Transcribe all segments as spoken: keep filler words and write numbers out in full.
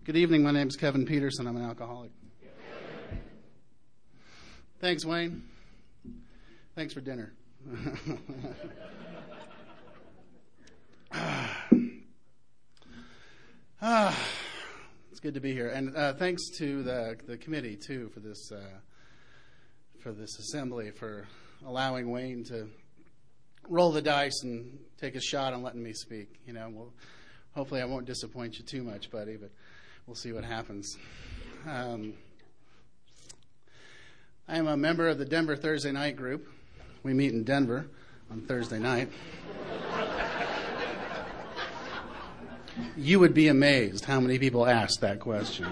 Good evening. My name is Kevin Peterson. I'm an alcoholic. Thanks, Wayne. Thanks for dinner. ah, it's good to be here, and uh, thanks to the the committee too for this uh, for this assembly for allowing Wayne to roll the dice and take a shot on letting me speak. You know, well, hopefully I won't disappoint you too much, buddy, but we'll see what happens. Um, I am a member of the Denver Thursday Night group. We meet in Denver on Thursday night. You would be amazed how many people ask that question.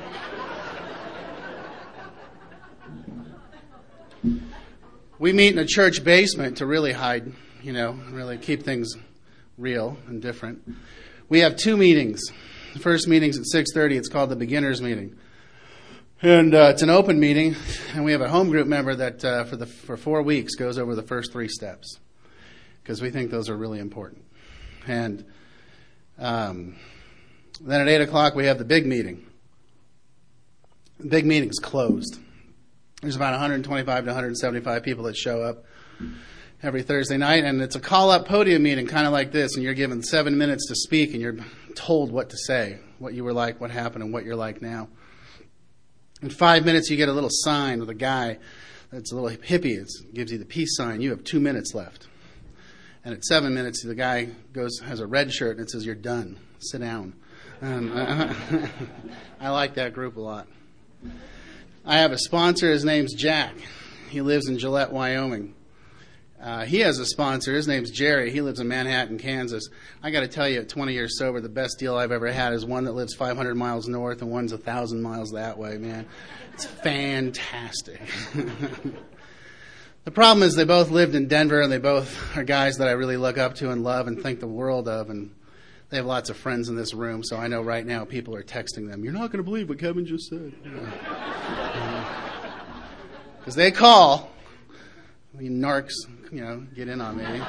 We meet in a church basement to really hide, you know, really keep things real and different. We have two meetings. The first meeting's at six thirty. It's called the beginner's meeting. And uh, it's an open meeting, and we have a home group member that uh, for the for four weeks goes over the first three steps because we think those are really important. And um, then at eight o'clock we have the big meeting. The big meeting's closed. There's about one hundred twenty-five to one hundred seventy-five people that show up every Thursday night, and it's a call-up podium meeting, kind of like this, and you're given seven minutes to speak, and you're told what to say, what you were like, what happened, and what you're like now. In five minutes, you get a little sign with a guy that's a little hippie. It gives you the peace sign. You have two minutes left. And at seven minutes, the guy goes has a red shirt, and it says, "You're done. Sit down." And, uh, I like that group a lot. I have a sponsor. His name's Jack. He lives in Gillette, Wyoming. Uh, he has a sponsor. His name's Jerry. He lives in Manhattan, Kansas. I got to tell you, at twenty years sober, the best deal I've ever had is one that lives five hundred miles north and one's one thousand miles that way, man. It's fantastic. The problem is they both lived in Denver, and they both are guys that I really look up to and love and think the world of, and they have lots of friends in this room, so I know right now people are texting them, "You're not going to believe what Kevin just said." Because they call. You narcs, you know, get in on me.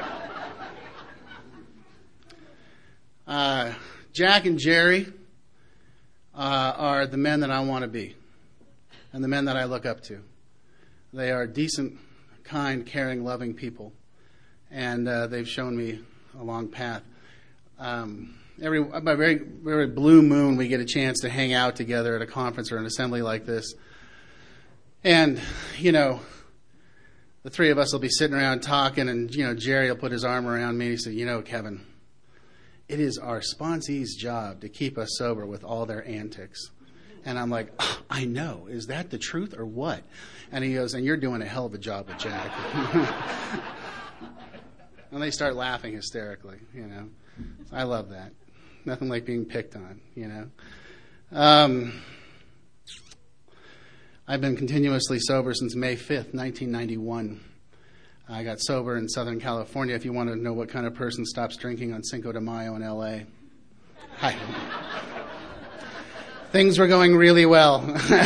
Uh, Jack and Jerry uh, are the men that I want to be and the men that I look up to. They are decent, kind, caring, loving people, and uh, they've shown me a long path. Um, every by very, very blue moon, we get a chance to hang out together at a conference or an assembly like this. And, you know, the three of us will be sitting around talking, and, you know, Jerry will put his arm around me and he said, "You know, Kevin, it is our sponsee's job to keep us sober with all their antics." And I'm like, oh, "I know. Is that the truth or what?" And he goes, "And you're doing a hell of a job with Jack." And they start laughing hysterically, you know. I love that. Nothing like being picked on, you know. Um... I've been continuously sober since May fifth, nineteen ninety-one. I got sober in Southern California. If you want to know what kind of person stops drinking on Cinco de Mayo in L A. Hi. Things were going really well.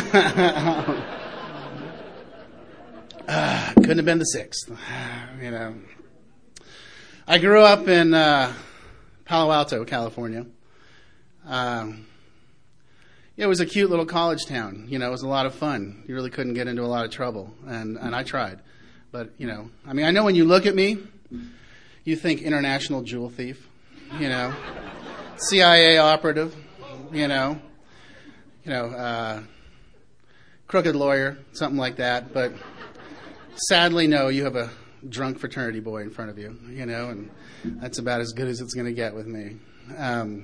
uh, couldn't have been the sixth. You know. I grew up in uh, Palo Alto, California. Um, It was a cute little college town. You know, it was a lot of fun. You really couldn't get into a lot of trouble, and, and I tried. But, you know, I mean, I know when you look at me, you think international jewel thief, you know, C I A operative, you know, you know, uh, crooked lawyer, something like that. But sadly, no, you have a drunk fraternity boy in front of you, you know, and that's about as good as it's going to get with me. Um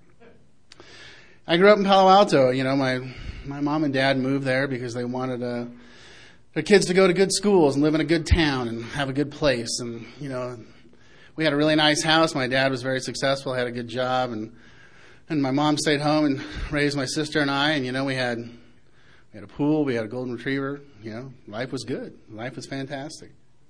I grew up in Palo Alto. You know, my my mom and dad moved there because they wanted uh, their kids to go to good schools and live in a good town and have a good place. And, you know, we had a really nice house. My dad was very successful, had a good job. And and my mom stayed home and raised my sister and I. And, you know, we had, we had a pool. We had a golden retriever. You know, life was good. Life was fantastic.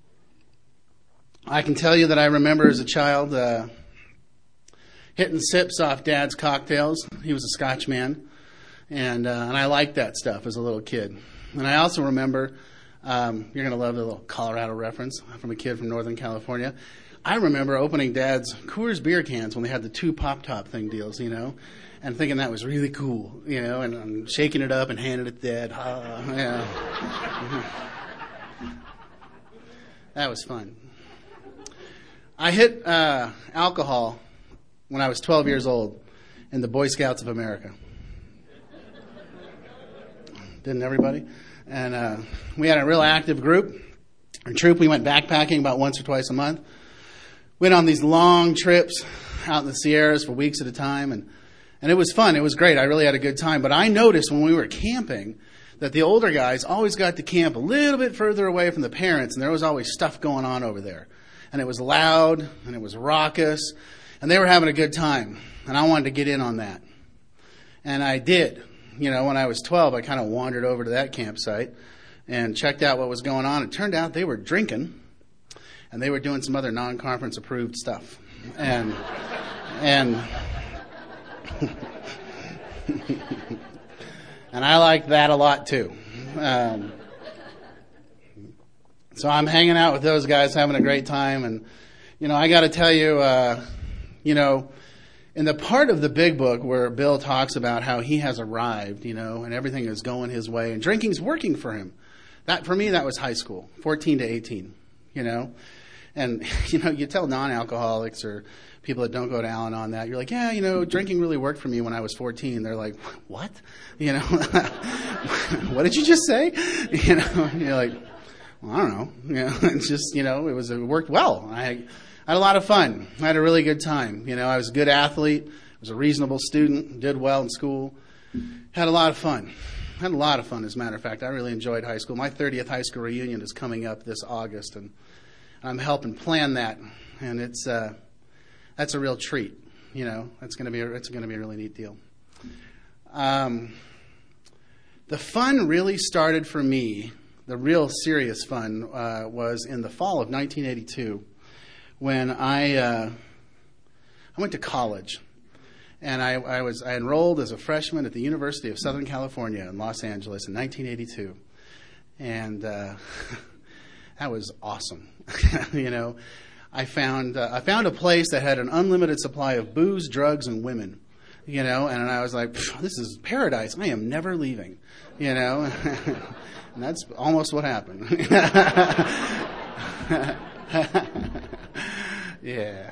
I can tell you that I remember as a child uh, hitting sips off Dad's cocktails. He was a Scotch man, and uh, and I liked that stuff as a little kid. And I also remember, um, you're going to love the little Colorado reference from a kid from Northern California. I remember opening Dad's Coors beer cans when they had the two pop-top thing deals, you know, and thinking that was really cool, you know, and, and shaking it up and handing it to Dad. Ah, yeah. That was fun. I hit uh, alcohol when I was twelve years old in the Boy Scouts of America. Didn't everybody? And uh, we had a real active group. Our troop, we went backpacking about once or twice a month. Went on these long trips out in the Sierras for weeks at a time, and, and it was fun. It was great. I really had a good time. But I noticed when we were camping that the older guys always got to camp a little bit further away from the parents, and there was always stuff going on over there. And it was loud, and it was raucous, and they were having a good time. And I wanted to get in on that. And I did. You know, when I was twelve, I kind of wandered over to that campsite and checked out what was going on. It turned out they were drinking, and they were doing some other non-conference approved stuff. And, and, and I liked that a lot too. Um, so I'm hanging out with those guys, having a great time. And, you know, I got to tell you, uh, you know, in the part of the big book where Bill talks about how he has arrived, you know, and everything is going his way and drinking's working for him. That, for me, that was high school, fourteen to eighteen, you know. And, you know, you tell non-alcoholics or people that don't go to Al-Anon that, you're like, yeah, you know, drinking really worked for me when I was fourteen. They're like, what? You know, what did you just say? You know, you're like, well, I don't know. You know, it's just, you know, it was, it worked well. I, I had a lot of fun. I had a really good time. You know, I was a good athlete. I was a reasonable student, did well in school. Had a lot of fun. Had a lot of fun, as a matter of fact. I really enjoyed high school. My thirtieth high school reunion is coming up this August, and I'm helping plan that, and it's uh, that's a real treat. You know, it's going to be a, it's going to be a really neat deal. Um, the fun really started for me. The real serious fun uh, was in the fall of nineteen eighty-two, when I uh, I went to college. And I, I was I enrolled as a freshman at the University of Southern California in Los Angeles in nineteen eighty-two, and uh, that was awesome. You know, I found uh, I found a place that had an unlimited supply of booze, drugs, and women. You know, and I was like, this is paradise. I am never leaving. You know, and that's almost what happened. Yeah.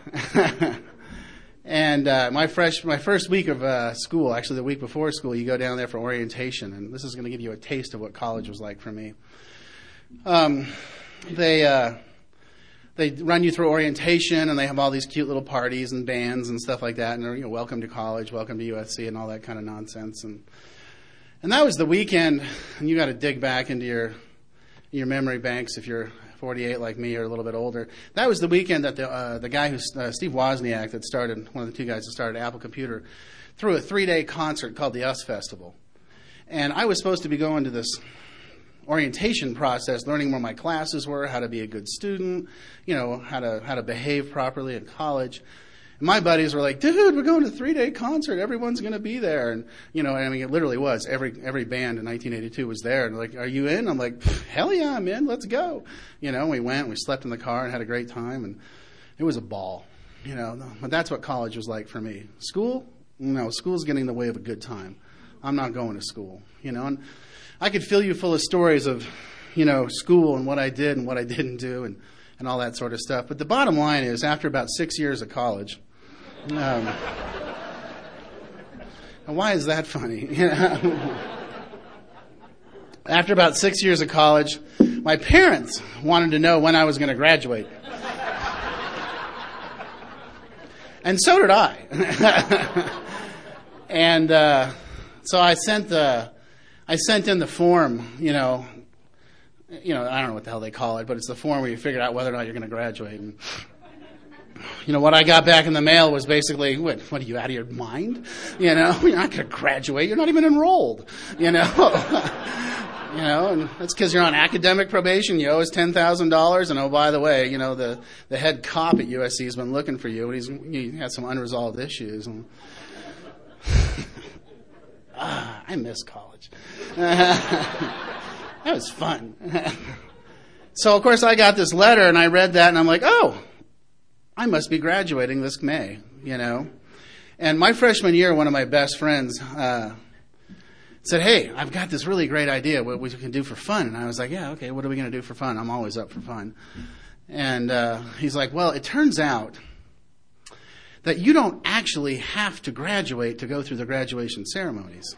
And uh, my fresh, my first week of uh, school, actually the week before school, you go down there for orientation, and this is going to give you a taste of what college was like for me. Um, they uh, they run you through orientation, and they have all these cute little parties and bands and stuff like that, and they're, you know, welcome to college, welcome to U S C, and all that kind of nonsense. And and that was the weekend, and you got to dig back into your your memory banks if you're forty-eight like me or a little bit older. That was the weekend that the uh, the guy who's uh, Steve Wozniak that started, one of the two guys that started Apple Computer, threw a three-day concert called the US Festival. And I was supposed to be going to this orientation process, learning where my classes were, how to be a good student, you know, how to how to behave properly in college. And my buddies were like, dude, we're going to a three-day concert. Everyone's going to be there. And, you know, I mean, it literally was. Every every band in nineteen eighty-two was there. And like, are you in? I'm like, hell yeah, I'm in. Let's go. You know, we went. We slept in the car and had a great time. And it was a ball, you know. But that's what college was like for me. School? No, school's getting in the way of a good time. I'm not going to school, you know. And I could fill you full of stories of, you know, school and what I did and what I didn't do and, and all that sort of stuff. But the bottom line is, after about six years of college, Um, and why is that funny? After about six years of college, my parents wanted to know when I was going to graduate. And so did I. And uh, so I sent the, I sent in the form, you know, you know, I don't know what the hell they call it, but it's the form where you figure out whether or not you're going to graduate. And, you know, what I got back in the mail was basically, what, what are you, out of your mind? You know, you're not going to graduate. You're not even enrolled, you know. You know, and that's because you're on academic probation. You owe us ten thousand dollars. And, oh, by the way, you know, the, the head cop at U S C has been looking for you, and he's he has some unresolved issues. And ah, I miss college. That was fun. So, of course, I got this letter, and I read that, and I'm like, oh, I must be graduating this May, you know. And my freshman year, one of my best friends uh, said, hey, I've got this really great idea what we can do for fun. And I was like, yeah, okay, what are we going to do for fun? I'm always up for fun. And uh, he's like, well, it turns out that you don't actually have to graduate to go through the graduation ceremonies.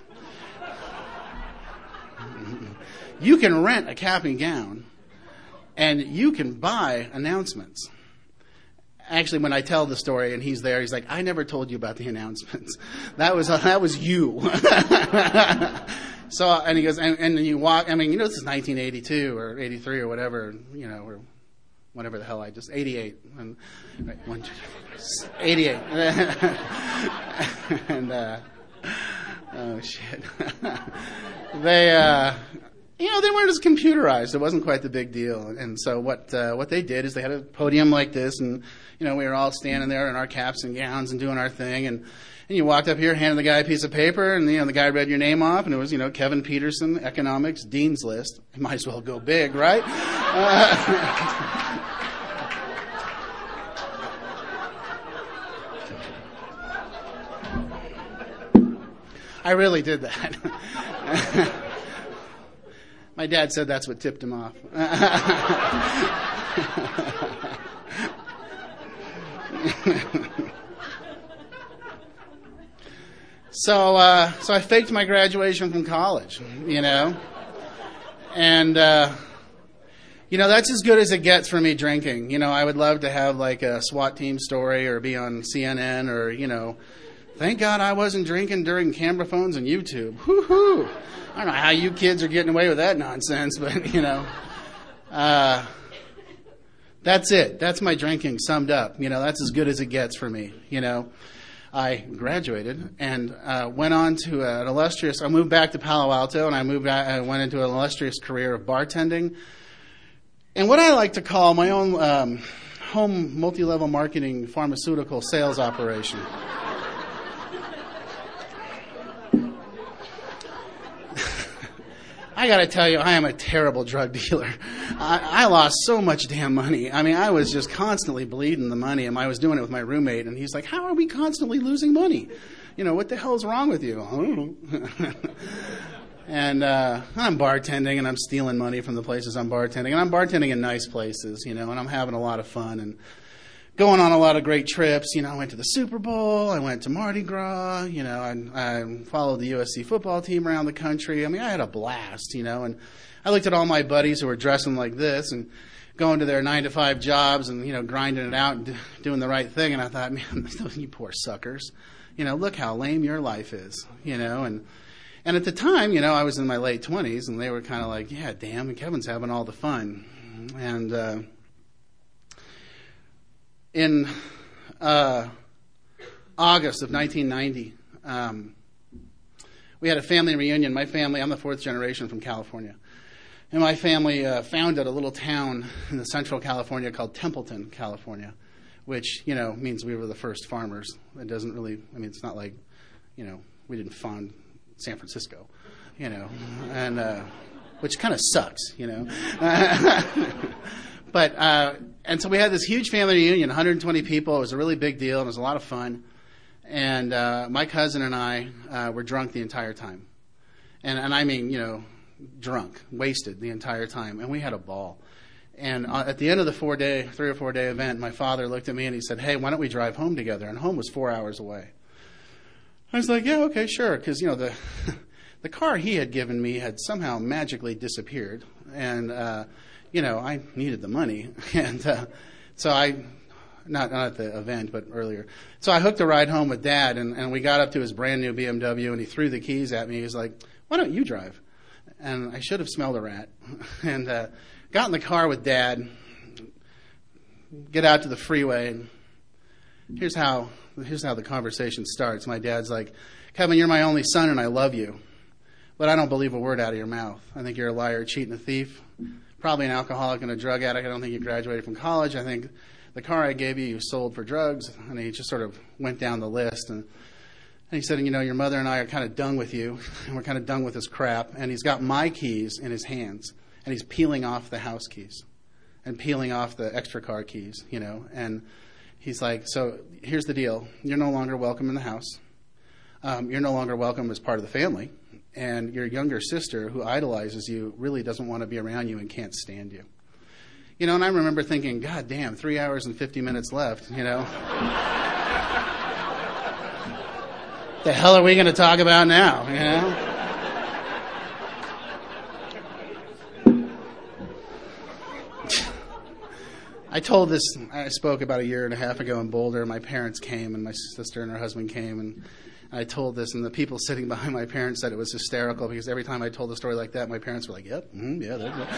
You can rent a cap and gown, and you can buy announcements. Actually, when I tell the story and he's there, he's like, I never told you about the announcements. That was uh, that was you. So, and he goes, and, and you walk, I mean, you know, this is nineteen eighty-two or eighty-three or whatever, you know, or whatever the hell I just, eighty-eight. And, right, one, two, three, four, eighty-eight. And, uh, oh, shit. They, uh, you know, they weren't as computerized. It wasn't quite the big deal. And so what uh, what they did is they had a podium like this, and, you know, we were all standing there in our caps and gowns and doing our thing. And, and you walked up here, handed the guy a piece of paper, and, you know, the guy read your name off, and it was, you know, Kevin Peterson, Economics, Dean's List. You might as well go big, right? Uh, I really did that. My dad said that's what tipped him off. so, uh, so I faked my graduation from college, you know, and uh, you know that's as good as it gets for me drinking. You know, I would love to have like a SWAT team story or be on C N N or you know. Thank God I wasn't drinking during camera phones and YouTube. Woo-hoo. I don't know how you kids are getting away with that nonsense, but, you know. Uh, that's it. That's my drinking summed up. You know, that's as good as it gets for me. You know, I graduated and uh, went on to an illustrious, I moved back to Palo Alto and I moved back, I went into an illustrious career of bartending. And what I like to call my own um, home multi-level marketing pharmaceutical sales operation. I got to tell you, I am a terrible drug dealer. I, I lost so much damn money. I mean, I was just constantly bleeding the money, and I was doing it with my roommate, and he's like, how are we constantly losing money? You know, what the hell's wrong with you? I don't know. And uh, I'm bartending, and I'm stealing money from the places I'm bartending, and I'm bartending in nice places, you know, and I'm having a lot of fun, and going on a lot of great trips. You know, I went to the Super Bowl. I went to Mardi Gras. You know, I, I followed the U S C football team around the country. I mean, I had a blast, you know. And I looked at all my buddies who were dressing like this and going to their nine to five jobs and, you know, grinding it out and d- doing the right thing. And I thought, man, you poor suckers. You know, look how lame your life is, you know. And and at the time, you know, I was in my late twenties, and they were kind of like, yeah, damn, Kevin's having all the fun. And, uh, In uh, August of nineteen ninety, um, we had a family reunion. My family, I'm the fourth generation from California. And my family uh, founded a little town in the central California called Templeton, California, which, you know, means we were the first farmers. It doesn't really, I mean, it's not like, you know, we didn't found San Francisco, you know, and uh, which kind of sucks, you know. But, uh, and so we had this huge family reunion, one hundred twenty people. It was a really big deal. It was a lot of fun. And uh, my cousin and I uh, were drunk the entire time. And, and I mean, you know, drunk, wasted the entire time. And we had a ball. And uh, at the end of the four-day, three or four-day event, my father looked at me and he said, hey, why don't we drive home together? And home was four hours away. I was like, yeah, okay, sure. Because, you know, the the car he had given me had somehow magically disappeared. And, uh, you know, I needed the money. And uh, so I, not, not at the event, but earlier. So I hooked a ride home with Dad, and, and we got up to his brand new B M W, and he threw the keys at me. He was like, why don't you drive? And I should have smelled a rat. And uh, got in the car with Dad, get out to the freeway, and here's how, here's how the conversation starts. My dad's like, Kevin, you're my only son, and I love you. But I don't believe a word out of your mouth. I think you're a liar, a cheat, and a thief. Probably an alcoholic and a drug addict. I don't think you graduated from college. I think the car I gave you, you sold for drugs. And he just sort of went down the list. And, and he said, you know, your mother and I are kind of done with you. And we're kind of done with this crap. And he's got my keys in his hands. And he's peeling off the house keys. And peeling off the extra car keys, you know. And he's like, so here's the deal. You're no longer welcome in the house. Um, you're no longer welcome as part of the family. And your younger sister, who idolizes you, really doesn't want to be around you and can't stand you. You know, and I remember thinking, God damn, three hours and fifty minutes left, you know. The hell are we going to talk about now, you know? I told this, I spoke about a year and a half ago in Boulder. My parents came, and my sister and her husband came, and I told this, and the people sitting behind my parents said it was hysterical, because every time I told a story like that, my parents were like, yep, mm-hmm, yeah,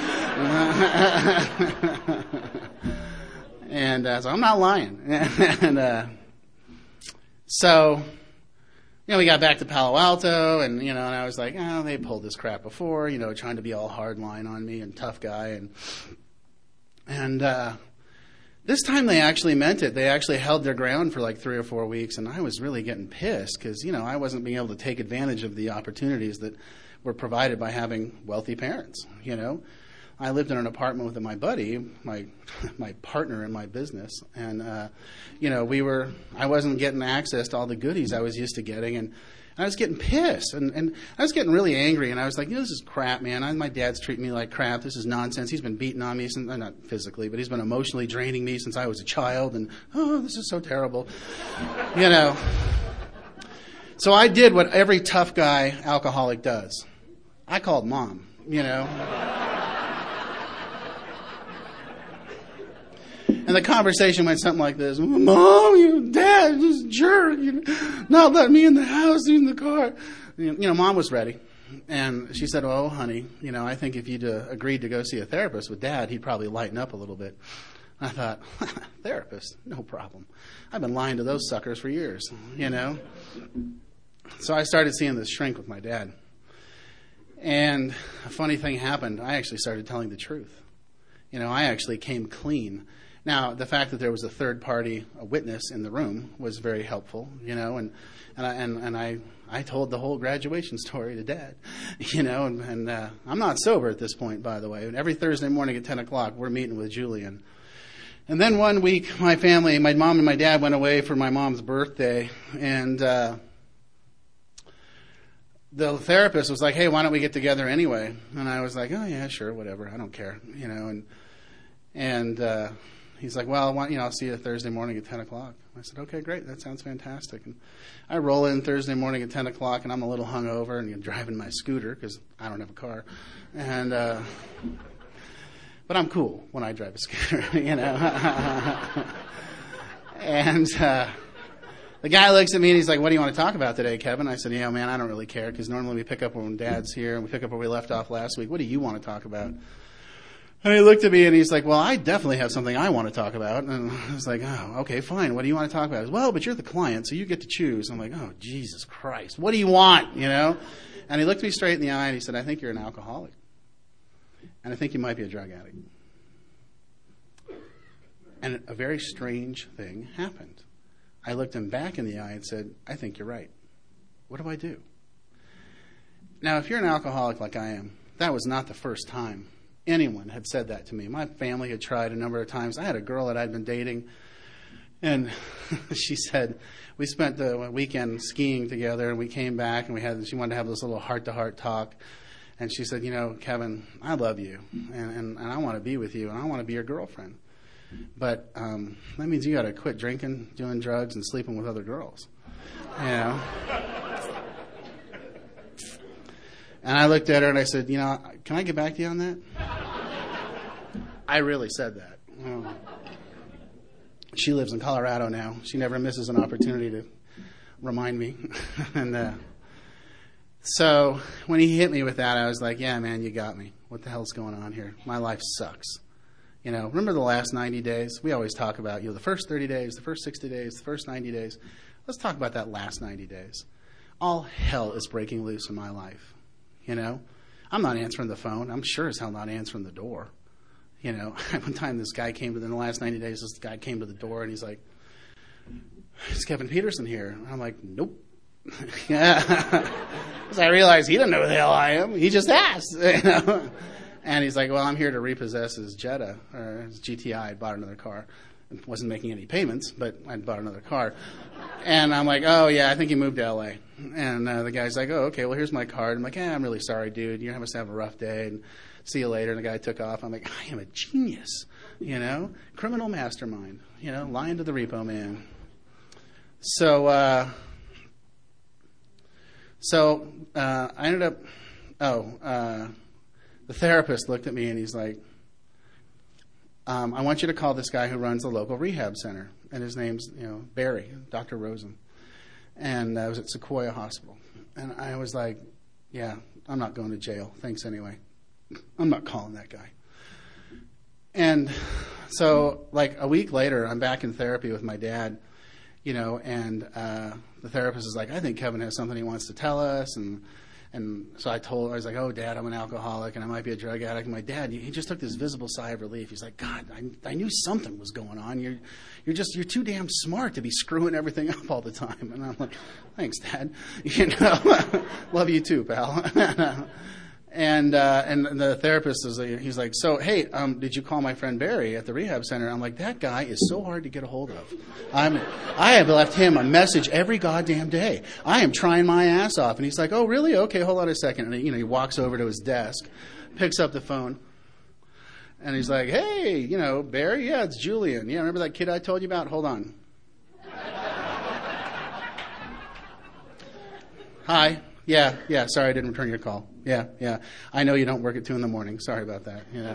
that's right. And uh, so I'm not lying. and uh, so, you know, we got back to Palo Alto, and, you know, and I was like, oh, they pulled this crap before, you know, trying to be all hardline on me and tough guy. And, and, uh, this time they actually meant it. They actually held their ground for like three or four weeks, and I was really getting pissed because, you know, I wasn't being able to take advantage of the opportunities that were provided by having wealthy parents, you know. I lived in an apartment with my buddy, my my partner in my business, and, uh, you know, we were, I wasn't getting access to all the goodies I was used to getting, and I was getting pissed, and, and I was getting really angry, and I was like, you know, this is crap, man. I, my dad's treating me like crap. This is nonsense. He's been beating on me, since, not physically, but he's been emotionally draining me since I was a child, and, oh, this is so terrible. You know. So I did what every tough guy alcoholic does. I called mom, you know. And the conversation went something like this. Mom, you dad, this jerk, you know, not letting me in the house, in the car. You know, Mom was ready. And she said, oh, honey, you know, I think if you'd uh, agreed to go see a therapist with Dad, he'd probably lighten up a little bit. I thought, therapist, no problem. I've been lying to those suckers for years, you know. So I started seeing this shrink with my dad. And a funny thing happened. I actually started telling the truth. You know, I actually came clean. Now, the fact that there was a third party, a witness in the room, was very helpful, you know, and and I, and, and I, I told the whole graduation story to Dad, you know, and, and uh, I'm not sober at this point, by the way. And every Thursday morning at ten o'clock, we're meeting with Julian. And then one week, my family, my mom and my dad went away for my mom's birthday, and uh, the therapist was like, hey, why don't we get together anyway? And I was like, oh, yeah, sure, whatever, I don't care, you know, and, and, uh, he's like, well, why, you know, I'll see you Thursday morning at ten o'clock. I said, okay, great. That sounds fantastic. And I roll in Thursday morning at ten o'clock, and I'm a little hungover, and I'm driving my scooter because I don't have a car. And, uh, but I'm cool when I drive a scooter, you know. And uh, the guy looks at me, and he's like, what do you want to talk about today, Kevin? I said, yeah, man, I don't really care because normally we pick up when Dad's here, and we pick up where we left off last week. What do you want to talk about? And he looked at me and he's like, well, I definitely have something I want to talk about. And I was like, oh, okay, fine. What do you want to talk about? He goes, well, but you're the client, so you get to choose. I'm like, oh, Jesus Christ. What do you want, you know? And he looked me straight in the eye and he said, I think you're an alcoholic. And I think you might be a drug addict. And a very strange thing happened. I looked him back in the eye and said, I think you're right. What do I do? Now, if you're an alcoholic like I am, that was not the first time anyone had said that to me. My family had tried a number of times. I had a girl that I'd been dating, and she said, we spent the weekend skiing together, and we came back, and we had, she wanted to have this little heart-to-heart talk, and she said, you know, Kevin, I love you, and, and, and I want to be with you, and I want to be your girlfriend. But um, that means you got to quit drinking, doing drugs, and sleeping with other girls. You know? And I looked at her and I said, you know, can I get back to you on that? I really said that. Oh. She lives in Colorado now. She never misses an opportunity to remind me. and uh, so when he hit me with that, I was like, yeah, man, you got me. What the hell's going on here? My life sucks. You know, remember the last ninety days? We always talk about, you know, the first thirty days, the first sixty days, the first ninety days. Let's talk about that last ninety days. All hell is breaking loose in my life. You know, I'm not answering the phone. I'm sure as hell not answering the door. You know, one time this guy came to, in the last ninety days, this guy came to the door and he's like, is Kevin Peterson here? And I'm like, nope. Yeah. Because I realized he didn't know who the hell I am. He just asked. You know? And he's like, well, I'm here to repossess his Jetta, or his G T I. I bought another car. wasn't making any payments, but I'd bought another car. And I'm like, oh, yeah, I think he moved to L A. And uh, the guy's like, oh, okay, well, here's my card. I'm like, yeah, I'm really sorry, dude. You must have a rough day, and see you later. And the guy took off. I'm like, I am a genius, you know, criminal mastermind, you know, lying to the repo man. So, uh, so uh, I ended up, oh, uh, the therapist looked at me, and he's like, Um, I want you to call this guy who runs the local rehab center, and his name's, you know, Barry, Doctor Rosen, and I was at Sequoia Hospital, and I was like, yeah, I'm not going to jail, thanks anyway. I'm not calling that guy. And so, like, a week later, I'm back in therapy with my dad, you know, and uh, the therapist is like, I think Kevin has something he wants to tell us, and And so I told, I was like, oh, Dad, I'm an alcoholic and I might be a drug addict. And my dad, he just took this visible sigh of relief. He's like, God, I, I knew something was going on. You're, you're just, you're too damn smart to be screwing everything up all the time. And I'm like, thanks, Dad. You know, love you too, pal. And uh, and the therapist is like, he's like, so hey, um, did you call my friend Barry at the rehab center? I'm like, that guy is so hard to get a hold of. I'm I have left him a message every goddamn day. I am trying my ass off, and he's like, oh really? Okay, hold on a second. And you know, he walks over to his desk, picks up the phone, and he's like, hey, you know, Barry, yeah, it's Julian. Yeah, remember that kid I told you about? Hold on. Hi. Yeah, yeah, sorry I didn't return your call. Yeah, yeah. I know you don't work at two in the morning. Sorry about that. Yeah.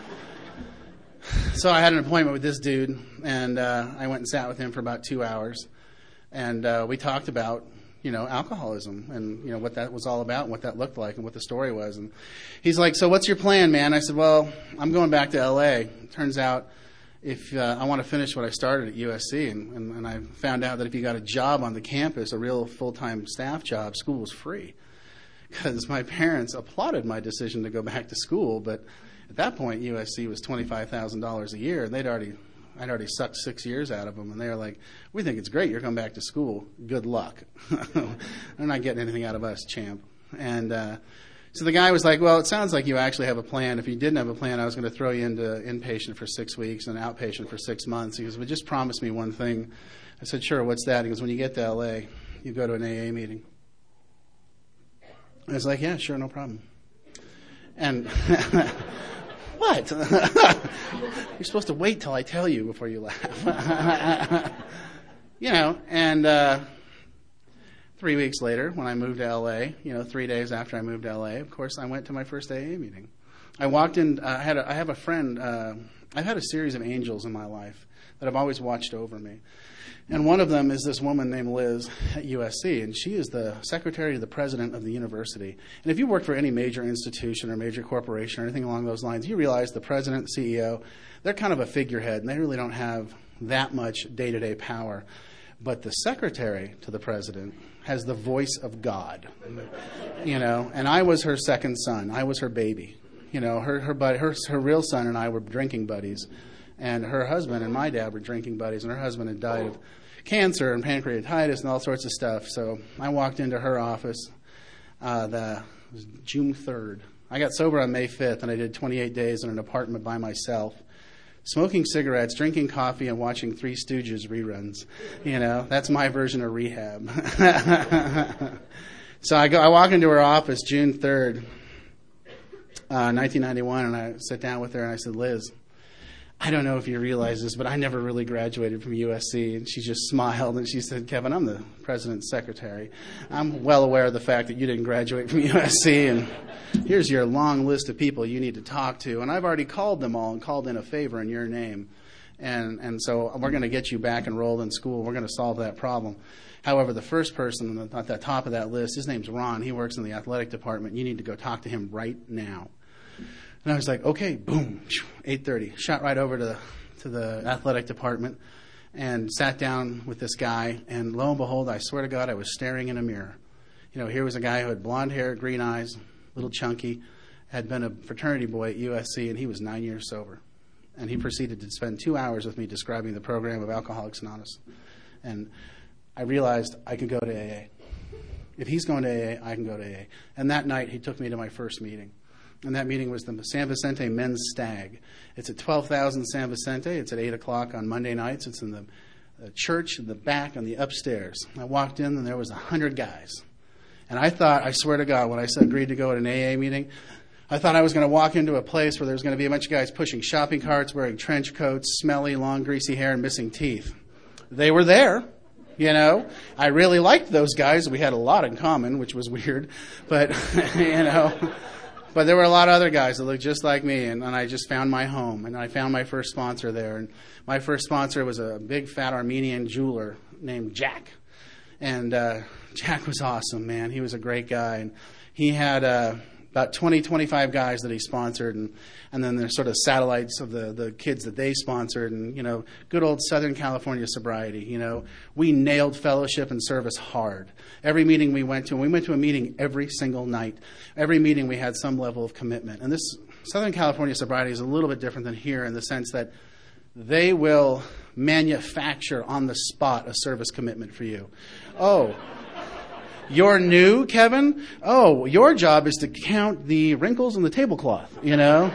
So I had an appointment with this dude, and uh, I went and sat with him for about two hours. And uh, we talked about, you know, alcoholism and, you know, what that was all about and what that looked like and what the story was. And he's like, so what's your plan, man? I said, well, I'm going back to L A. Turns out if uh, I want to finish what I started at U S C, and, and, and I found out that if you got a job on the campus, a real full-time staff job, school was free. Because my parents applauded my decision to go back to school, but at that point, U S C was twenty-five thousand dollars a year, and they'd already, I'd already sucked six years out of them, and they were like, we think it's great you're coming back to school. Good luck. They're not getting anything out of us, champ. And uh, so the guy was like, well, it sounds like you actually have a plan. If you didn't have a plan, I was going to throw you into inpatient for six weeks and outpatient for six months. He goes, but just promise me one thing. I said, sure, what's that? He goes, when you get to L A, you go to an A A meeting. I was like, yeah, sure, no problem. And what? You're supposed to wait till I tell you before you laugh. You know, and uh, three weeks later, when I moved to L A, you know, three days after I moved to L A, of course, I went to my first A A meeting. I walked in, uh, I, had a, I have a friend, uh, I've had a series of angels in my life that have always watched over me. And one of them is this woman named Liz at U S C, and she is the secretary to the president of the university. And if you work for any major institution or major corporation or anything along those lines, you realize the president, the C E O, they're kind of a figurehead, and they really don't have that much day-to-day power. But the secretary to the president has the voice of God, you know. And I was her second son. I was her baby. You know, her her, bud, her her real son and I were drinking buddies. And her husband and my dad were drinking buddies, and her husband had died of cancer and pancreatitis and all sorts of stuff. So I walked into her office uh, the it was June third. I got sober on May fifth, and I did twenty-eight days in an apartment by myself, smoking cigarettes, drinking coffee, and watching Three Stooges reruns. You know, that's my version of rehab. So I go, I walk into her office June third, uh, nineteen ninety-one, and I sit down with her, and I said, Liz, I don't know if you realize this, but I never really graduated from U S C. And she just smiled and she said, Kevin, I'm the president's secretary. I'm well aware of the fact that you didn't graduate from U S C, and here's your long list of people you need to talk to. And I've already called them all and called in a favor in your name. And and so we're going to get you back enrolled in school. We're going to solve that problem. However, the first person at the top of that list, his name's Ron. He works in the athletic department. You need to go talk to him right now. And I was like, okay, boom, eight thirty. Shot right over to the, to the athletic department and sat down with this guy. And lo and behold, I swear to God, I was staring in a mirror. You know, here was a guy who had blonde hair, green eyes, little chunky, had been a fraternity boy at U S C, and he was nine years sober. And he proceeded to spend two hours with me describing the program of Alcoholics Anonymous. And I realized I could go to A A. If he's going to A A, I can go to A A. And that night, he took me to my first meeting. And that meeting was the San Vicente Men's Stag. It's at twelve thousand San Vicente. It's at eight o'clock on Monday nights. It's in the uh, church in the back on the upstairs. I walked in and there was one hundred guys. And I thought, I swear to God, when I said, agreed to go at an A A meeting, I thought I was going to walk into a place where there was going to be a bunch of guys pushing shopping carts, wearing trench coats, smelly, long, greasy hair, and missing teeth. They were there. You know, I really liked those guys. We had a lot in common, which was weird. But, you know, but there were a lot of other guys that looked just like me. And, and I just found my home. And I found my first sponsor there. And my first sponsor was a big, fat Armenian jeweler named Jack. And uh, Jack was awesome, man. He was a great guy. And he had uh, about twenty, twenty-five guys that he sponsored. And, and then there's sort of satellites of the, the kids that they sponsored. And, you know, good old Southern California sobriety. You know, we nailed fellowship and service hard. Every meeting we went to, and we went to a meeting every single night. Every meeting we had some level of commitment. And this Southern California sobriety is a little bit different than here in the sense that they will manufacture on the spot a service commitment for you. Oh, you're new, Kevin? Oh, your job is to count the wrinkles in the tablecloth, you know?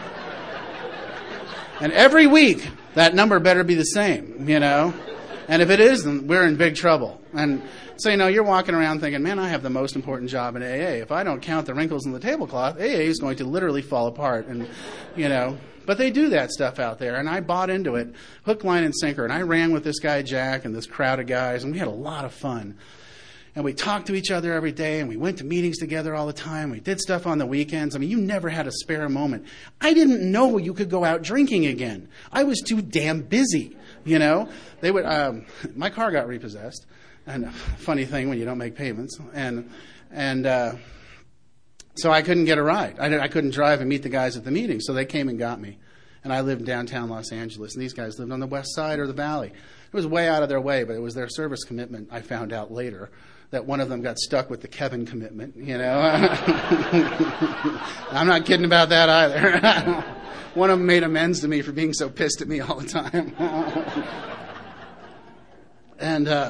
And every week, that number better be the same, you know? And if it isn't, we're in big trouble. And so, you know, you're walking around thinking, man, I have the most important job in A A. If I don't count the wrinkles in the tablecloth, A A is going to literally fall apart. And, you know, but they do that stuff out there. And I bought into it, hook, line, and sinker. And I ran with this guy, Jack, and this crowd of guys, and we had a lot of fun. And we talked to each other every day, and we went to meetings together all the time. We did stuff on the weekends. I mean, you never had a spare moment. I didn't know you could go out drinking again. I was too damn busy, you know. They would. Um, my car got repossessed, and a funny thing when you don't make payments, and and uh, so I couldn't get a ride. I, I couldn't drive and meet the guys at the meeting, so they came and got me. And I lived in downtown Los Angeles, and these guys lived on the west side or the valley. It was way out of their way, but it was their service commitment, I found out later, that one of them got stuck with the Kevin commitment, you know. I'm not kidding about that either. One of them made amends to me for being so pissed at me all the time. And uh,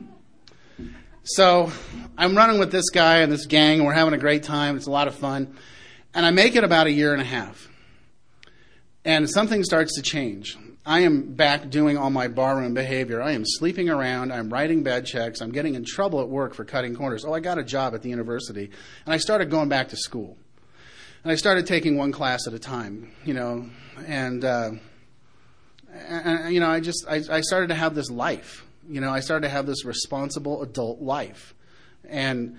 so I'm running with this guy and this gang, and we're having a great time. It's a lot of fun. And I make it about a year and a half. And something starts to change. I am back doing all my barroom behavior. I am sleeping around. I'm writing bad checks. I'm getting in trouble at work for cutting corners. Oh, I got a job at the university. And I started going back to school. And I started taking one class at a time, you know. And, uh, and you know, I just, I, I started to have this life. You know, I started to have this responsible adult life. And,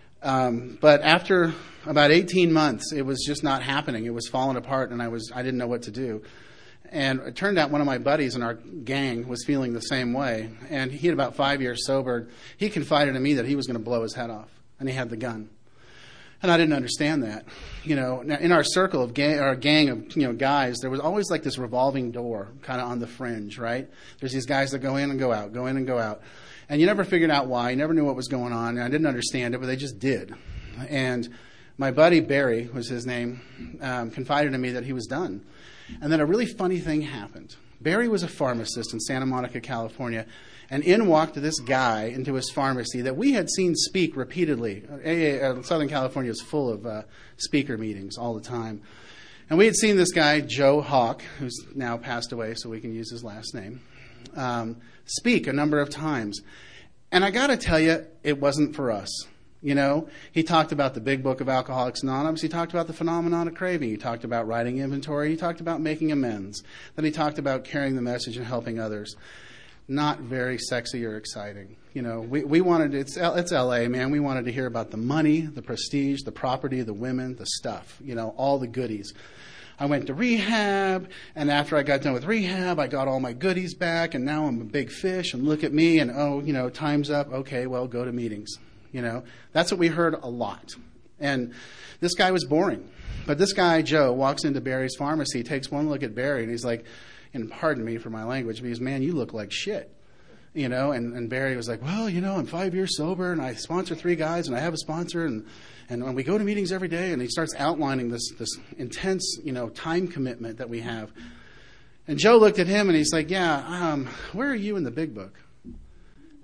um, but after about eighteen months, it was just not happening. It was falling apart, and I was, I didn't know what to do. And it turned out one of my buddies in our gang was feeling the same way. And he had about five years sober. He confided to me that he was going to blow his head off. And he had the gun. And I didn't understand that. You know, in our circle of gang, our gang of, you know, guys, there was always like this revolving door kind of on the fringe, right? There's these guys that go in and go out, go in and go out. And you never figured out why. You never knew what was going on. And I didn't understand it, but they just did. And my buddy, Barry was his name, um, confided to me that he was done. And then a really funny thing happened. Barry was a pharmacist in Santa Monica, California, and in walked this guy into his pharmacy that we had seen speak repeatedly. A A, uh, Southern California is full of uh, speaker meetings all the time. And we had seen this guy, Joe Hawk, who's now passed away, so we can use his last name, um, speak a number of times. And I got to tell you, it wasn't for us. You know, he talked about the big book of Alcoholics Anonymous. He talked about the phenomenon of craving. He talked about writing inventory. He talked about making amends. Then he talked about carrying the message and helping others. Not very sexy or exciting. You know, we, we wanted, it's, it's L A, man. We wanted to hear about the money, the prestige, the property, the women, the stuff, you know, all the goodies. I went to rehab, and after I got done with rehab, I got all my goodies back, and now I'm a big fish, and look at me, and oh, you know, time's up. Okay, well, go to meetings. You know, that's what we heard a lot. And this guy was boring. But this guy, Joe, walks into Barry's pharmacy, takes one look at Barry, and he's like, and pardon me for my language, but he's, man, you look like shit. You know, and, and Barry was like, well, you know, I'm five years sober, and I sponsor three guys, and I have a sponsor, and, and when we go to meetings every day, and he starts outlining this, this intense, you know, time commitment that we have. And Joe looked at him, and he's like, yeah, um, where are you in the big book?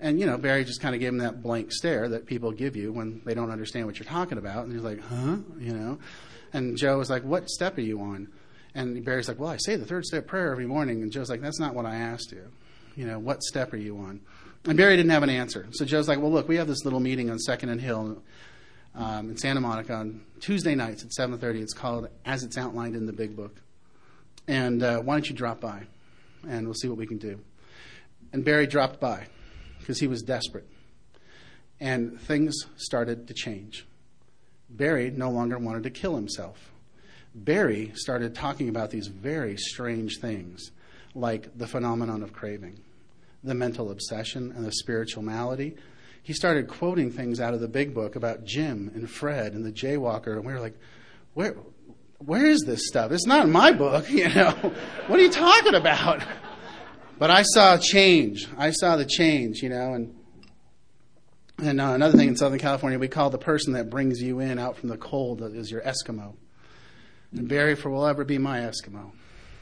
And, you know, Barry just kind of gave him that blank stare that people give you when they don't understand what you're talking about. And he's like, huh? You know? And Joe was like, what step are you on? And Barry's like, well, I say the third step prayer every morning. And Joe's like, that's not what I asked you. You know, what step are you on? And Barry didn't have an answer. So Joe's like, well, look, we have this little meeting on second and Hill um, in Santa Monica on Tuesday nights at seven thirty. It's called As It's Outlined in the Big Book. And uh, why don't you drop by? And we'll see what we can do. And Barry dropped by because he was desperate. And things started to change. Barry no longer wanted to kill himself. Barry started talking about these very strange things, like the phenomenon of craving, the mental obsession, and the spiritual malady. He started quoting things out of the Big Book about Jim and Fred and the Jaywalker, and we were like, where, where is this stuff? It's not in my book, you know. What are you talking about? But I saw change. I saw the change, you know, and And uh, another thing in Southern California, we call the person that brings you in out from the cold is your Eskimo. And Barry for will ever be my Eskimo.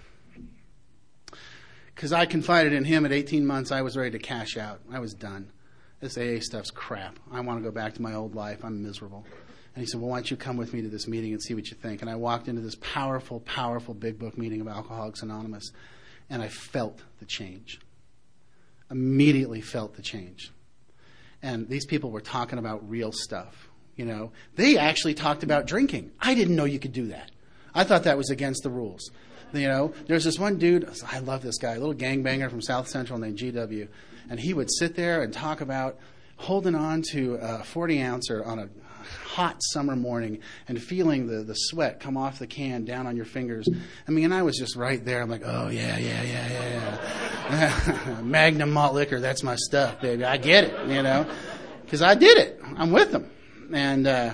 Because I confided in him at eighteen months, I was ready to cash out. I was done. This A A stuff's crap. I want to go back to my old life. I'm miserable. And he said, well, why don't you come with me to this meeting and see what you think? And I walked into this powerful, powerful Big Book meeting of Alcoholics Anonymous, and I felt the change. Immediately felt the change. And these people were talking about real stuff, you know. They actually talked about drinking. I didn't know you could do that. I thought that was against the rules. You know, there's this one dude, I love this guy, a little gangbanger from South Central named G W. And he would sit there and talk about holding on to a forty ouncer on a hot summer morning and feeling the, the sweat come off the can down on your fingers. I mean, and I was just right there. I'm like, oh, yeah, yeah, yeah, yeah, yeah. Magnum malt liquor, that's my stuff, baby. I get it, you know, because I did it. I'm with them. And uh,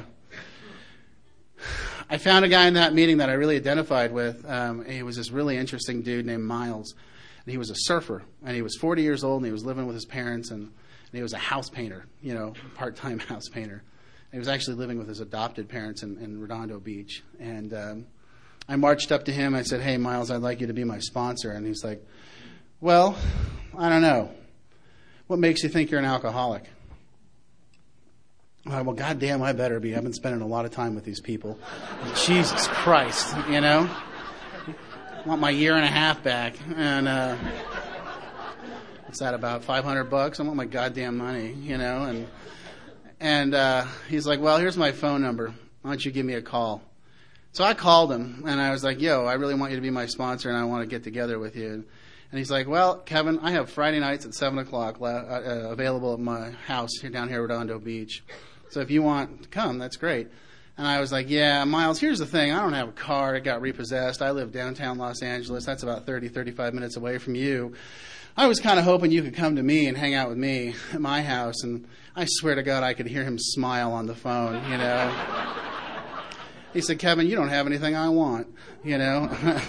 I found a guy in that meeting that I really identified with. Um, he was this really interesting dude named Miles. And he was a surfer. And he was forty years old, and he was living with his parents. And, and he was a house painter, you know, part-time house painter. He was actually living with his adopted parents in, in Redondo Beach. And um, I marched up to him. I said, hey, Miles, I'd like you to be my sponsor. And he's like, well, I don't know. What makes you think you're an alcoholic? Well, well, goddamn, I better be. I've been spending a lot of time with these people. Jesus Christ, you know? I want my year and a half back. And uh, what's that, about five hundred bucks? I want my goddamn money, you know? And... And uh, he's like, well, here's my phone number. Why don't you give me a call? So I called him, and I was like, yo, I really want you to be my sponsor, and I want to get together with you. And he's like, well, Kevin, I have Friday nights at seven o'clock uh, uh, available at my house here down here at Redondo Beach. So if you want to come, that's great. And I was like, yeah, Miles, here's the thing. I don't have a car. It got repossessed. I live downtown Los Angeles. That's about thirty, thirty-five minutes away from you. I was kind of hoping you could come to me and hang out with me at my house. And I swear to God, I could hear him smile on the phone, you know. He said, Kevin, you don't have anything I want, you know.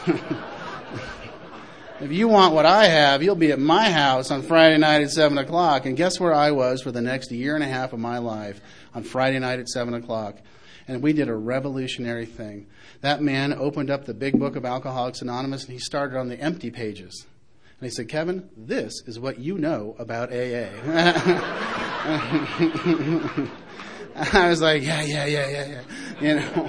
If you want what I have, you'll be at my house on Friday night at seven o'clock. And guess where I was for the next year and a half of my life on Friday night at seven o'clock. And we did a revolutionary thing. That man opened up the Big Book of Alcoholics Anonymous, and he started on the empty pages. And he said, Kevin, this is what you know about A A. I was like, yeah, yeah, yeah, yeah, yeah. You know.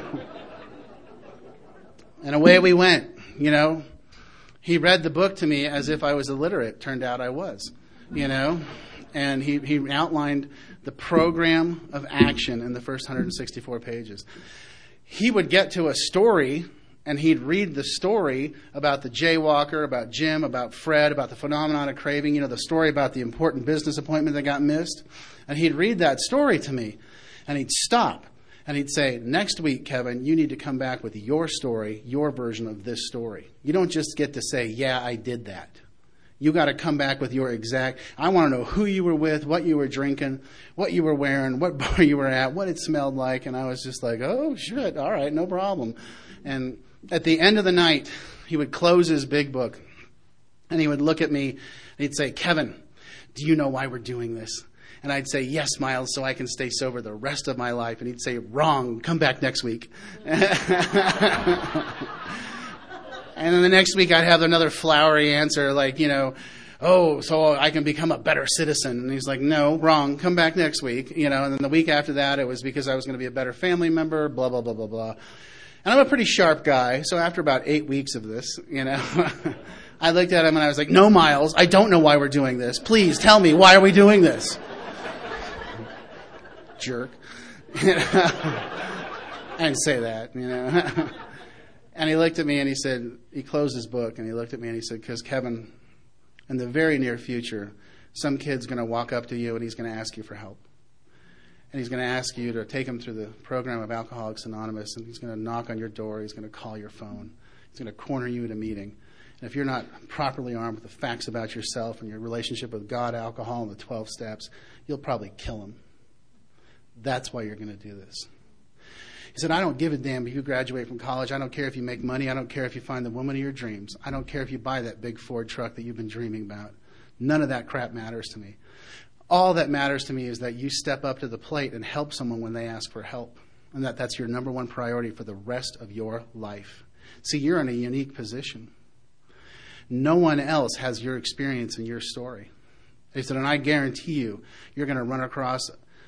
And away we went, you know. He read the book to me as if I was illiterate. Turned out I was, you know. And he, he outlined the program of action in the first one hundred sixty-four pages. He would get to a story, and he'd read the story about the jaywalker, about Jim, about Fred, about the phenomenon of craving, you know, the story about the important business appointment that got missed. And he'd read that story to me, and he'd stop, and he'd say, next week, Kevin, you need to come back with your story, your version of this story. You don't just get to say, yeah, I did that. You got to come back with your exact, I want to know who you were with, what you were drinking, what you were wearing, what bar you were at, what it smelled like. And I was just like, oh, shit, all right, no problem. And at the end of the night, he would close his big book, and he would look at me, and he'd say, Kevin, do you know why we're doing this? And I'd say, yes, Miles, so I can stay sober the rest of my life. And he'd say, wrong, come back next week. And then the next week I'd have another flowery answer like, you know, oh, so I can become a better citizen. And he's like, no, wrong. Come back next week. You know, and then the week after that, it was because I was going to be a better family member, blah, blah, blah, blah, blah. And I'm a pretty sharp guy. So after about eight weeks of this, you know, I looked at him and I was like, no, Miles, I don't know why we're doing this. Please tell me, why are we doing this? Jerk. I didn't say that, you know. And he looked at me and he said, he closed his book and he looked at me and he said, because Kevin, in the very near future, some kid's going to walk up to you and he's going to ask you for help. And he's going to ask you to take him through the program of Alcoholics Anonymous, and he's going to knock on your door, he's going to call your phone, he's going to corner you at a meeting. And if you're not properly armed with the facts about yourself and your relationship with God, alcohol, and the twelve steps, you'll probably kill him. That's why you're going to do this. He said, I don't give a damn if you graduate from college. I don't care if you make money. I don't care if you find the woman of your dreams. I don't care if you buy that big Ford truck that you've been dreaming about. None of that crap matters to me. All that matters to me is that you step up to the plate and help someone when they ask for help. And that that's your number one priority for the rest of your life. See, you're in a unique position. No one else has your experience and your story. He said, and I guarantee you, you're going to run across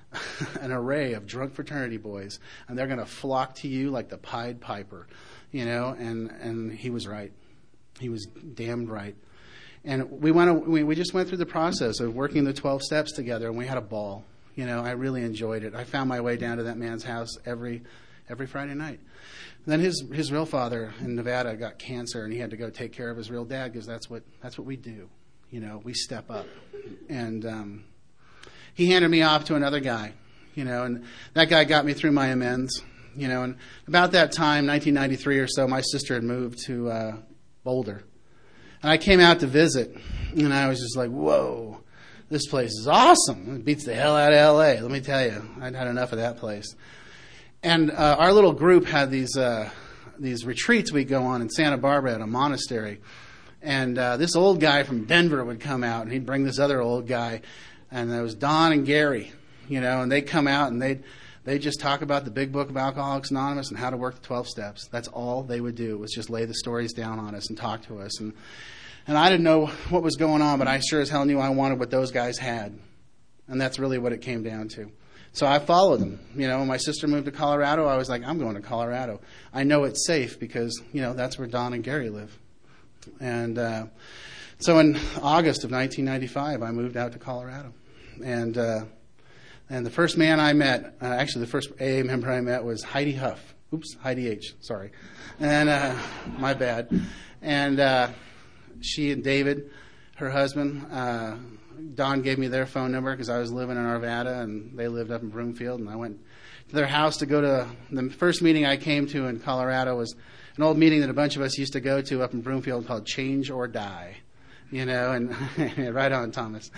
an array of drunk fraternity boys, and they're going to flock to you like the Pied Piper, you know. And and he was right. He was damned right. And we went. We we just went through the process of working the twelve steps together, and we had a ball. You know, I really enjoyed it. I found my way down to that man's house every every Friday night. And then his his real father in Nevada got cancer, and he had to go take care of his real dad because that's what that's what we do. You know, we step up. And um, he handed me off to another guy, you know, and that guy got me through my amends, you know. And about that time, nineteen ninety-three or so, my sister had moved to uh, Boulder. And I came out to visit, and I was just like, whoa, this place is awesome. It beats the hell out of L A, let me tell you. I'd had enough of that place. And uh, our little group had these uh, these retreats we go on in Santa Barbara at a monastery. And uh, this old guy from Denver would come out, and he'd bring this other old guy. And there was Don and Gary, you know, and they'd come out, and they'd, they'd just talk about the big book of Alcoholics Anonymous and how to work the twelve steps. That's all they would do, was just lay the stories down on us and talk to us. And and I didn't know what was going on, but I sure as hell knew I wanted what those guys had. And that's really what it came down to. So I followed them. You know, when my sister moved to Colorado, I was like, I'm going to Colorado. I know it's safe because, you know, that's where Don and Gary live. And uh, so in August of nineteen ninety-five, I moved out to Colorado. And uh, and the first man I met, uh, actually the first A A member I met was Heidi Huff. Oops, Heidi H, sorry. And uh, my bad. And uh, she and David, her husband, uh, Don gave me their phone number because I was living in Arvada and they lived up in Broomfield. And I went to their house to go to the first meeting I came to in Colorado was an old meeting that a bunch of us used to go to up in Broomfield called Change or Die. You know, and right on, Thomas.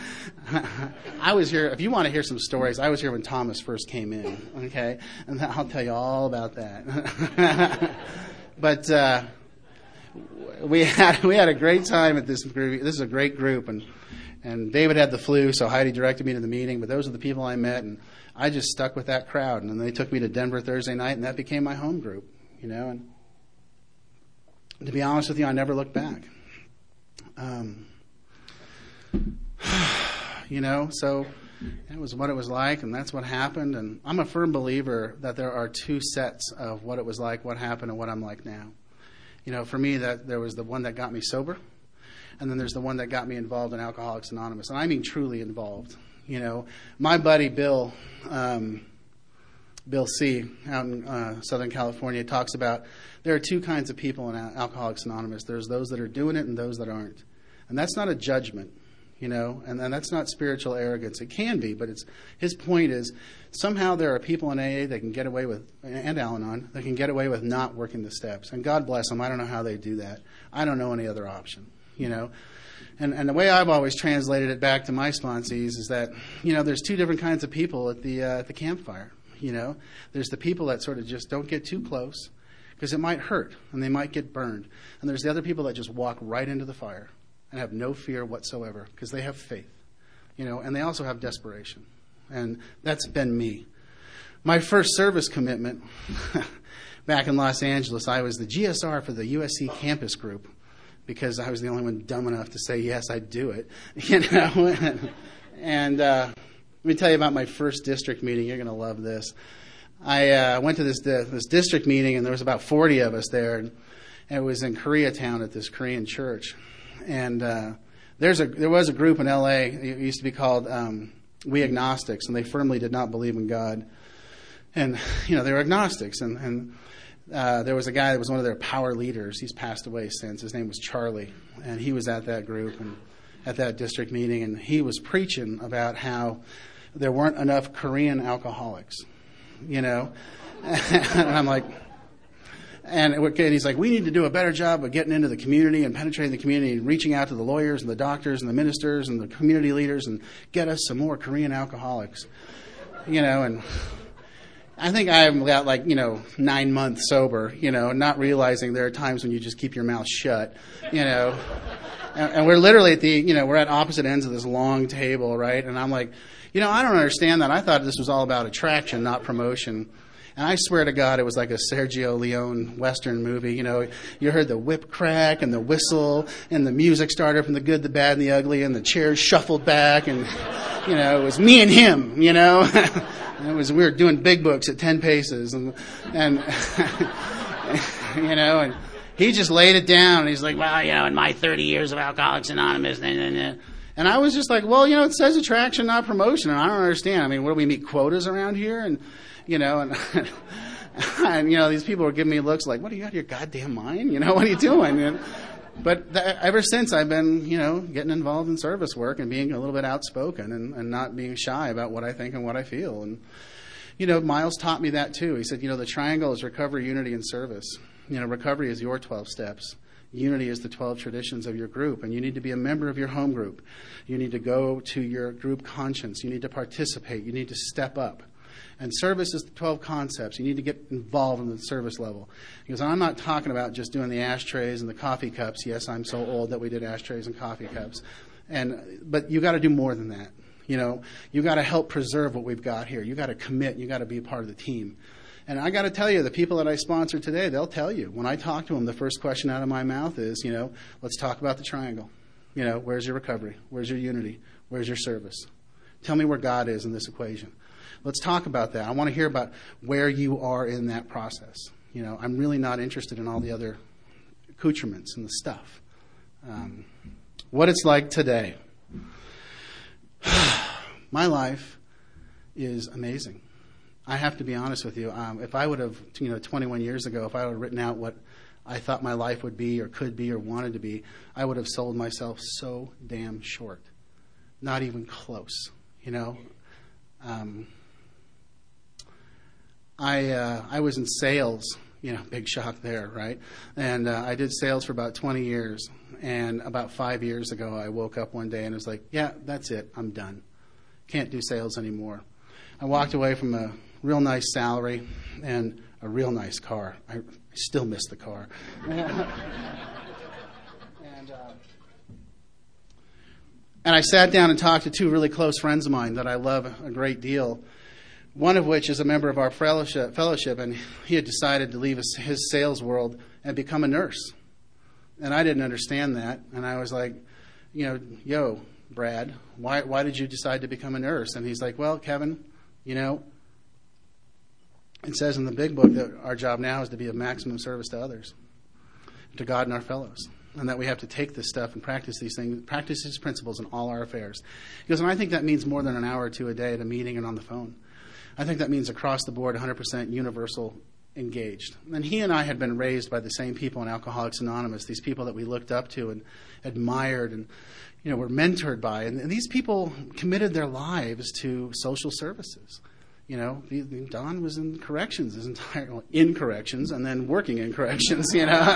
I was here, if you want to hear some stories, I was here when Thomas first came in, okay? And I'll tell you all about that. But uh, we had we had a great time at this group. This is a great group, and and David had the flu, so Heidi directed me to the meeting. But those are the people I met, and I just stuck with that crowd. And then they took me to Denver Thursday night, and that became my home group, you know. And to be honest with you, I never looked back. Um, you know, so it was what it was like, and that's what happened. And I'm a firm believer that there are two sets of what it was like, what happened, and what I'm like now. You know, for me, that there was the one that got me sober, and then there's the one that got me involved in Alcoholics Anonymous. And I mean truly involved. You know, my buddy Bill, um, Bill C. out in uh, Southern California talks about there are two kinds of people in Alcoholics Anonymous. There's those that are doing it and those that aren't. And that's not a judgment, you know, and, and that's not spiritual arrogance. It can be, but it's his point is somehow there are people in A A that can get away with, and Al-Anon, that can get away with not working the steps. And God bless them. I don't know how they do that. I don't know any other option, you know. And and the way I've always translated it back to my sponsees is that, you know, there's two different kinds of people at the uh, at the campfire, you know. There's the people that sort of just don't get too close because it might hurt and they might get burned. And there's the other people that just walk right into the fire and have no fear whatsoever because they have faith, you know, and they also have desperation. And that's been me. My first service commitment back in Los Angeles, I was the G S R for the U S C campus group. because I was the only one dumb enough to say, yes, I'd do it. You know? and uh, let me tell you about my first district meeting. You're going to love this. I uh, went to this uh, this district meeting, and there was about forty of us there. And it was in Koreatown at this Korean church. And uh, there's a there was a group in L A. It used to be called um, We Agnostics, and they firmly did not believe in God. And, you know, they were agnostics. And, and uh, there was a guy that was one of their power leaders. He's passed away since. His name was Charlie. And he was at that group and at that district meeting. And he was preaching about how there weren't enough Korean alcoholics, you know. And I'm like... And he's like, we need to do a better job of getting into the community and penetrating the community and reaching out to the lawyers and the doctors and the ministers and the community leaders and get us some more Korean alcoholics. You know, and I think I've got like, you know, nine months sober, you know, not realizing there are times when you just keep your mouth shut, you know. And, and we're literally at the, you know, we're at opposite ends of this long table, right? And I'm like, you know, I don't understand that. I thought this was all about attraction, not promotion. And I swear to God, it was like a Sergio Leone Western movie. You know, you heard the whip crack and the whistle and the music started from the good, the bad, and the ugly, and the chairs shuffled back. And, you know, it was me and him, you know. And it was, we were doing big books at ten paces. And, and you know, and he just laid it down. And he's like, well, you know, in my thirty years of Alcoholics Anonymous, nah, nah, nah. And I was just like, well, you know, it says attraction, not promotion. And I don't understand. I mean, what do we meet quotas around here? And, you know, and, and, you know, these people were giving me looks like, what, are you out of your goddamn mind? You know, what are you doing? And, but th- ever since I've been, you know, getting involved in service work and being a little bit outspoken and, and not being shy about what I think and what I feel. And, you know, Miles taught me that too. He said, you know, the triangle is recovery, unity, and service. You know, recovery is your twelve steps. Unity is the twelve traditions of your group, and you need to be a member of your home group. You need to go to your group conscience. You need to participate. You need to step up. And service is the twelve concepts. You need to get involved in the service level. Because I'm not talking about just doing the ashtrays and the coffee cups. Yes, I'm so old that we did ashtrays and coffee cups. And but you got to do more than that. You know, you got to help preserve what we've got here. You got to commit. You got to be a part of the team. And I got to tell you, the people that I sponsor today, they'll tell you. When I talk to them, the first question out of my mouth is, you know, let's talk about the triangle. You know, where's your recovery? Where's your unity? Where's your service? Tell me where God is in this equation. Let's talk about that. I want to hear about where you are in that process. You know, I'm really not interested in all the other accoutrements and the stuff. Um, what it's like today. My life is amazing. I have to be honest with you. Um, if I would have, you know, twenty-one years ago, if I would have written out what I thought my life would be or could be or wanted to be, I would have sold myself so damn short. Not even close, you know. Um, I uh, I was in sales, you know, big shock there, right? And uh, I did sales for about twenty years. And about five years ago, I woke up one day and was like, yeah, that's it. I'm done. Can't do sales anymore. I walked away from a real nice salary and a real nice car. I still miss the car. and, uh, and I sat down and talked to two really close friends of mine that I love a great deal. One of which is a member of our fellowship, fellowship and he had decided to leave his, his sales world and become a nurse. And I didn't understand that. And I was like, you know, yo, Brad, why why did you decide to become a nurse? And he's like, well, Kevin, you know, it says in the big book that our job now is to be of maximum service to others, to God and our fellows, and that we have to take this stuff and practice these things, practice these principles in all our affairs. He goes, and I think that means more than an hour or two a day at a meeting and on the phone. I think that means across the board, one hundred percent universal engaged. And he and I had been raised by the same people in Alcoholics Anonymous, these people that we looked up to and admired and, you know, were mentored by. And, and these people committed their lives to social services. You know, Don was in corrections his entire, well, in corrections and then working in corrections, you know,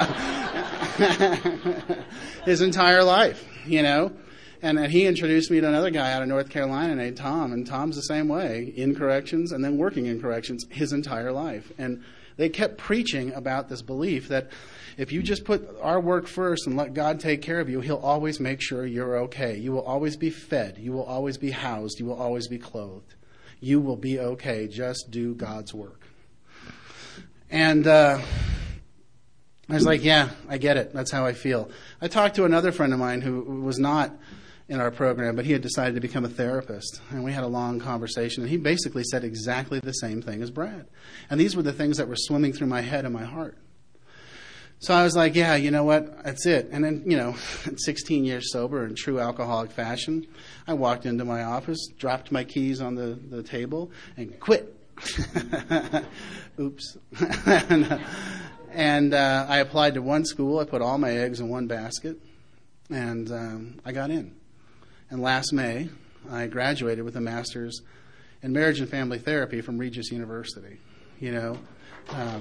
his entire life, you know. And, and he introduced me to another guy out of North Carolina named Tom, and Tom's the same way, in corrections and then working in corrections his entire life. And they kept preaching about this belief that if you just put our work first and let God take care of you, he'll always make sure you're okay. You will always be fed. You will always be housed. You will always be clothed. You will be okay. Just do God's work. And uh, I was like, yeah, I get it. That's how I feel. I talked to another friend of mine who was not in our program, but he had decided to become a therapist. And we had a long conversation, and he basically said exactly the same thing as Brad. And these were the things that were swimming through my head and my heart. So I was like, yeah, you know what? That's it. And then, you know, at sixteen years sober in true alcoholic fashion, I walked into my office, dropped my keys on the, the table, and quit. Oops. and uh, and uh, I applied to one school. I put all my eggs in one basket, and um, I got in. And last May, I graduated with a master's in marriage and family therapy from Regis University. You know, um,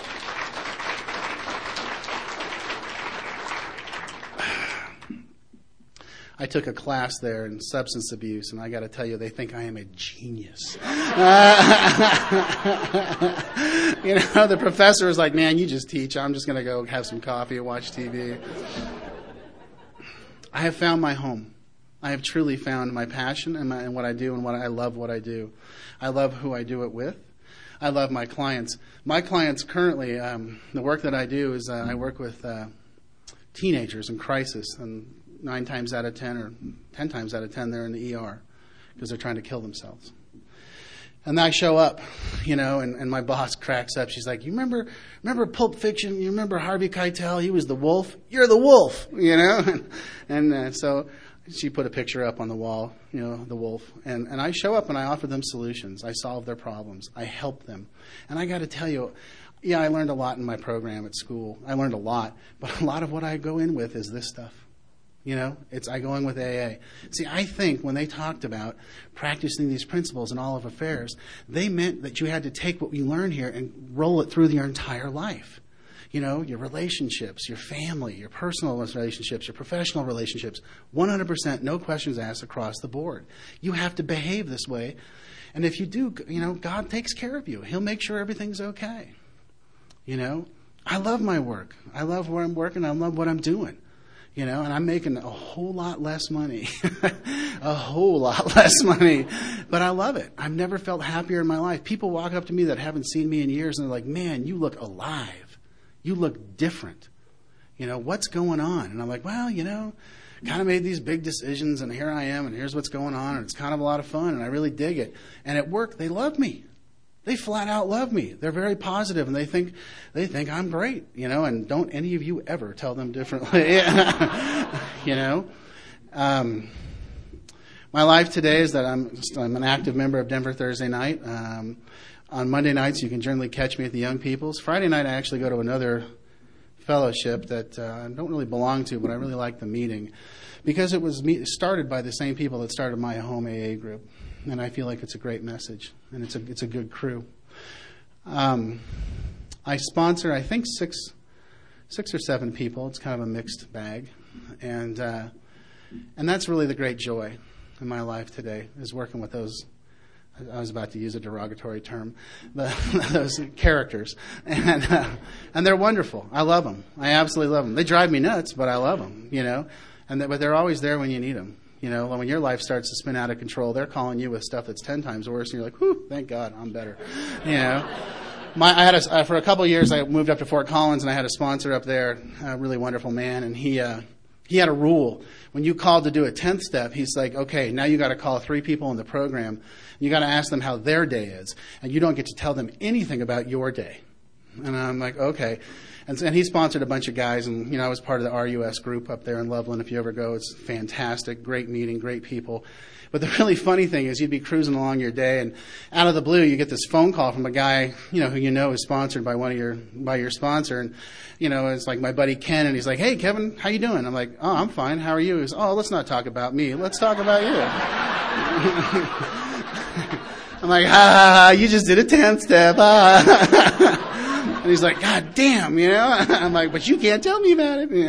I took a class there in substance abuse, and I got to tell you, they think I am a genius. Uh, you know, the professor was like, man, you just teach. I'm just going to go have some coffee and watch T V. I have found my home. I have truly found my passion and, my, and what I do, and what I love what I do. I love who I do it with. I love my clients. My clients currently, um, the work that I do is uh, I work with uh, teenagers in crisis, and nine times out of ten or ten times out of ten they're in the E R because they're trying to kill themselves. And I show up, you know, and, and my boss cracks up. She's like, you remember remember Pulp Fiction? You remember Harvey Keitel? He was the wolf. You're the wolf, you know? and and uh, so she put a picture up on the wall, you know, the wolf. And, and I show up and I offer them solutions. I solve their problems. I help them. And I got to tell you, yeah, I learned a lot in my program at school. I learned a lot. But a lot of what I go in with is this stuff. You know, it's I go in with A A. See, I think when they talked about practicing these principles in all of affairs, they meant that you had to take what you learn here and roll it through your entire life. You know, your relationships, your family, your personal relationships, your professional relationships, one hundred percent, no questions asked across the board. You have to behave this way. And if you do, you know, God takes care of you. He'll make sure everything's okay. You know, I love my work. I love where I'm working. I love what I'm doing. You know, and I'm making a whole lot less money, a whole lot less money, but I love it. I've never felt happier in my life. People walk up to me that haven't seen me in years, and they're like, man, you look alive. You look different. You know, what's going on? And I'm like, well, you know, kind of made these big decisions, and here I am, and here's what's going on, and it's kind of a lot of fun, and I really dig it. And at work, they love me. They flat out love me. They're very positive, and they think they think I'm great, you know, and don't any of you ever tell them differently. you know. Um, my life today is that I'm, just, I'm an active member of Denver Thursday Night. Um, on Monday nights, you can generally catch me at the Young People's. Friday night, I actually go to another fellowship that uh, I don't really belong to, but I really like the meeting because it was me- started by the same people that started my home A A group. And I feel like it's a great message, and it's a it's a good crew. Um, I sponsor, I think, six six or seven people. It's kind of a mixed bag, and uh, and that's really the great joy in my life today is working with those. I was about to use a derogatory term, the, those characters, and uh, and they're wonderful. I love them. I absolutely love them. They drive me nuts, but I love them. You know, and they, but they're always there when you need them. You know, when your life starts to spin out of control, they're calling you with stuff that's ten times worse, and you're like, whew, thank God, I'm better. You know, my, I had a, uh, for a couple of years, I moved up to Fort Collins, and I had a sponsor up there, a really wonderful man, and he uh, he had a rule. When you called to do a tenth step, he's like, okay, now you got to call three people in the program. You got to ask them how their day is, and you don't get to tell them anything about your day. And I'm like, okay. And, and he sponsored a bunch of guys, and, you know, I was part of the R U S group up there in Loveland. If you ever go, it's fantastic. Great meeting, great people. But the really funny thing is you'd be cruising along your day, and out of the blue, you get this phone call from a guy, you know, who you know is sponsored by one of your, by your sponsor. And, you know, it's like my buddy Ken, and he's like, hey, Kevin, how you doing? I'm like, oh, I'm fine. How are you? He's, oh, let's not talk about me. Let's talk about you. I'm like, ha, ha, ha, you just did a ten step. Ha. And he's like, God damn, you know? I'm like, but you can't tell me about it.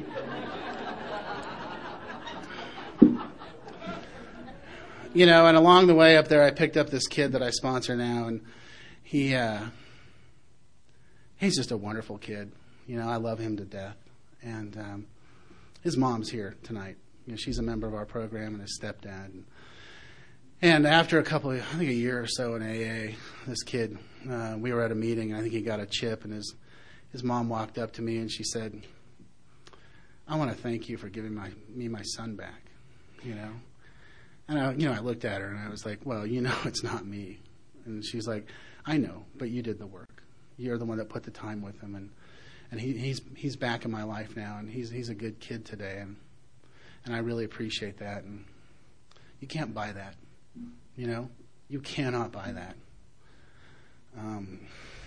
You know, and along the way up there, I picked up this kid that I sponsor now, and he, uh, he's just a wonderful kid. You know, I love him to death. And um, his mom's here tonight. You know, she's a member of our program, and his stepdad. And, and after a couple of, I think a year or so in A A, this kid, uh, we were at a meeting, and I think he got a chip, and his his mom walked up to me and she said, I want to thank you for giving my me my son back, you know. And I, you know, I looked at her and I was like, well, you know, it's not me. And she's like, I know, but you did the work. You're the one that put the time with him, and and he, he's he's back in my life now, and he's he's a good kid today, and and I really appreciate that. And you can't buy that, you know, you cannot buy that. Um,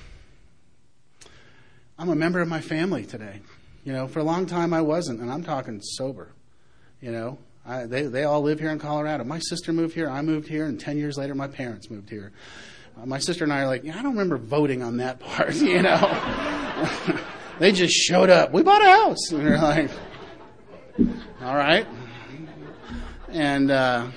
I'm a member of my family today. You know, for a long time I wasn't, and I'm talking sober. You know, I, they they all live here in Colorado. My sister moved here, I moved here, and ten years later my parents moved here. Uh, my sister and I are like, yeah, I don't remember voting on that part. You know, they just showed up. We bought a house, and we're like, all right. And uh,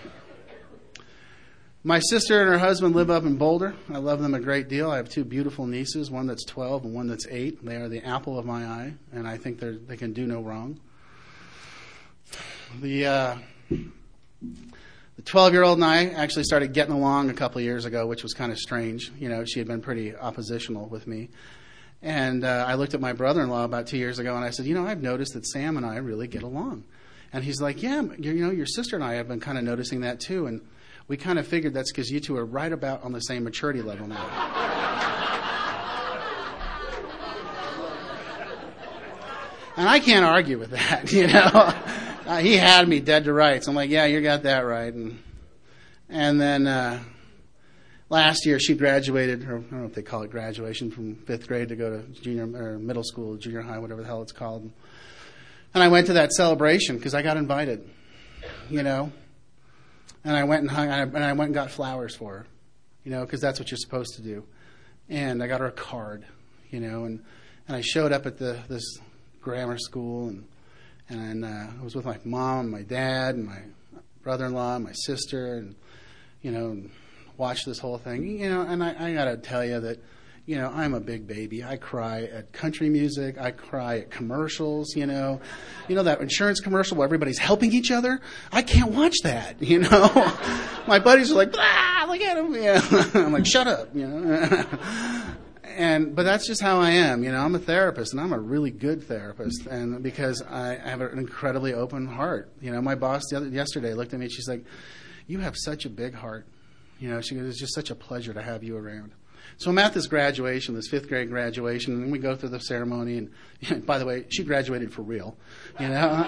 my sister and her husband live up in Boulder. I love them a great deal. I have two beautiful nieces, one that's twelve and one that's eight. They are the apple of my eye, and I think they they can do no wrong. The uh, the twelve-year-old and I actually started getting along a couple of years ago, which was kind of strange. You know, she had been pretty oppositional with me. And uh, I looked at my brother-in-law about two years ago, and I said, you know, I've noticed that Sam and I really get along. And he's like, yeah, you know, your sister and I have been kind of noticing that too. And we kind of figured that's because you two are right about on the same maturity level now. And I can't argue with that, you know. Uh, he had me dead to rights. I'm like, yeah, you got that right. And and then uh, last year she graduated, or I don't know if they call it graduation, from fifth grade to go to junior or middle school, junior high, whatever the hell it's called. And I went to that celebration because I got invited, you know. And I went and hung, and I went and got flowers for her, you know, because that's what you're supposed to do. And I got her a card, you know, and, and I showed up at the this grammar school, and and uh, I was with my mom, and my dad, and my brother-in-law, and my sister, and you know, and watched this whole thing, you know. And I, I got to tell you that, you know, I'm a big baby. I cry at country music. I cry at commercials, you know. You know that insurance commercial where everybody's helping each other? I can't watch that, you know. My buddies are like, ah, look at him. Yeah. I'm like, shut up, you know. And but that's just how I am, you know. I'm a therapist, and I'm a really good therapist, and because I have an incredibly open heart. You know, my boss the other, yesterday looked at me and she's like, you have such a big heart. You know, she goes, it's just such a pleasure to have you around. So I'm at this graduation, this fifth grade graduation, and we go through the ceremony. And you know, by the way, she graduated for real, you know.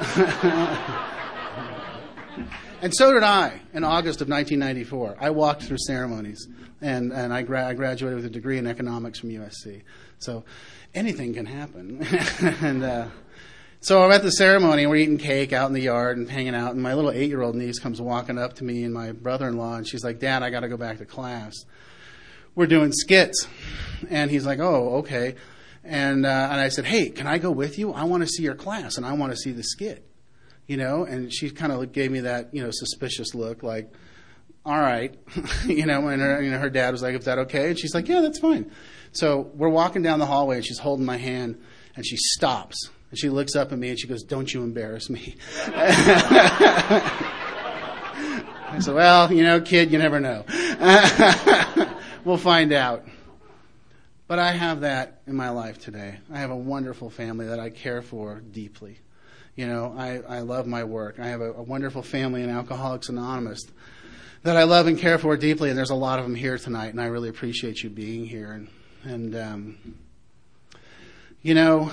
And so did I in August of nineteen ninety-four. I walked through ceremonies, and, and I, gra- I graduated with a degree in economics from U S C. So anything can happen. and uh, so I'm at the ceremony, and we're eating cake out in the yard and hanging out, and my little eight-year-old niece comes walking up to me and my brother-in-law, and she's like, Dad, I got to go back to class. We're doing skits. And he's like, oh, okay. And uh, and I said, hey, can I go with you? I want to see your class, and I want to see the skit. You know, and she kind of gave me that, you know, suspicious look, like, all right. you know, and her, you know, her dad was like, is that okay? And she's like, yeah, that's fine. So we're walking down the hallway, and she's holding my hand, and she stops. And she looks up at me, and she goes, don't you embarrass me. I said, well, you know, kid, you never know. We'll find out. But I have that in my life today. I have a wonderful family that I care for deeply. You know, I, I love my work. I have a, a wonderful family in Alcoholics Anonymous that I love and care for deeply, and there's a lot of them here tonight, and I really appreciate you being here. And, and um, you know,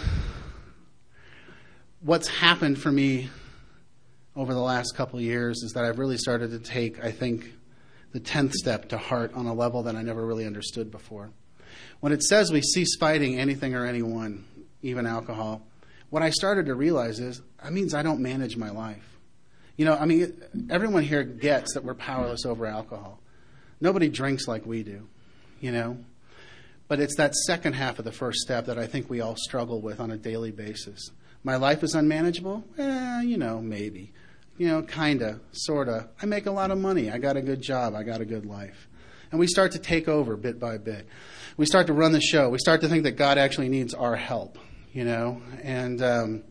what's happened for me over the last couple of years is that I've really started to take, I think, the tenth step to heart on a level that I never really understood before. When it says we cease fighting anything or anyone, even alcohol, what I started to realize is that means I don't manage my life. You know, I mean, everyone here gets that we're powerless over alcohol. Nobody drinks like we do, you know. But it's that second half of the first step that I think we all struggle with on a daily basis. My life is unmanageable? Eh, you know, maybe. You know, kind of, sort of. I make a lot of money. I got a good job. I got a good life. And we start to take over bit by bit. We start to run the show. We start to think that God actually needs our help. You know, and um,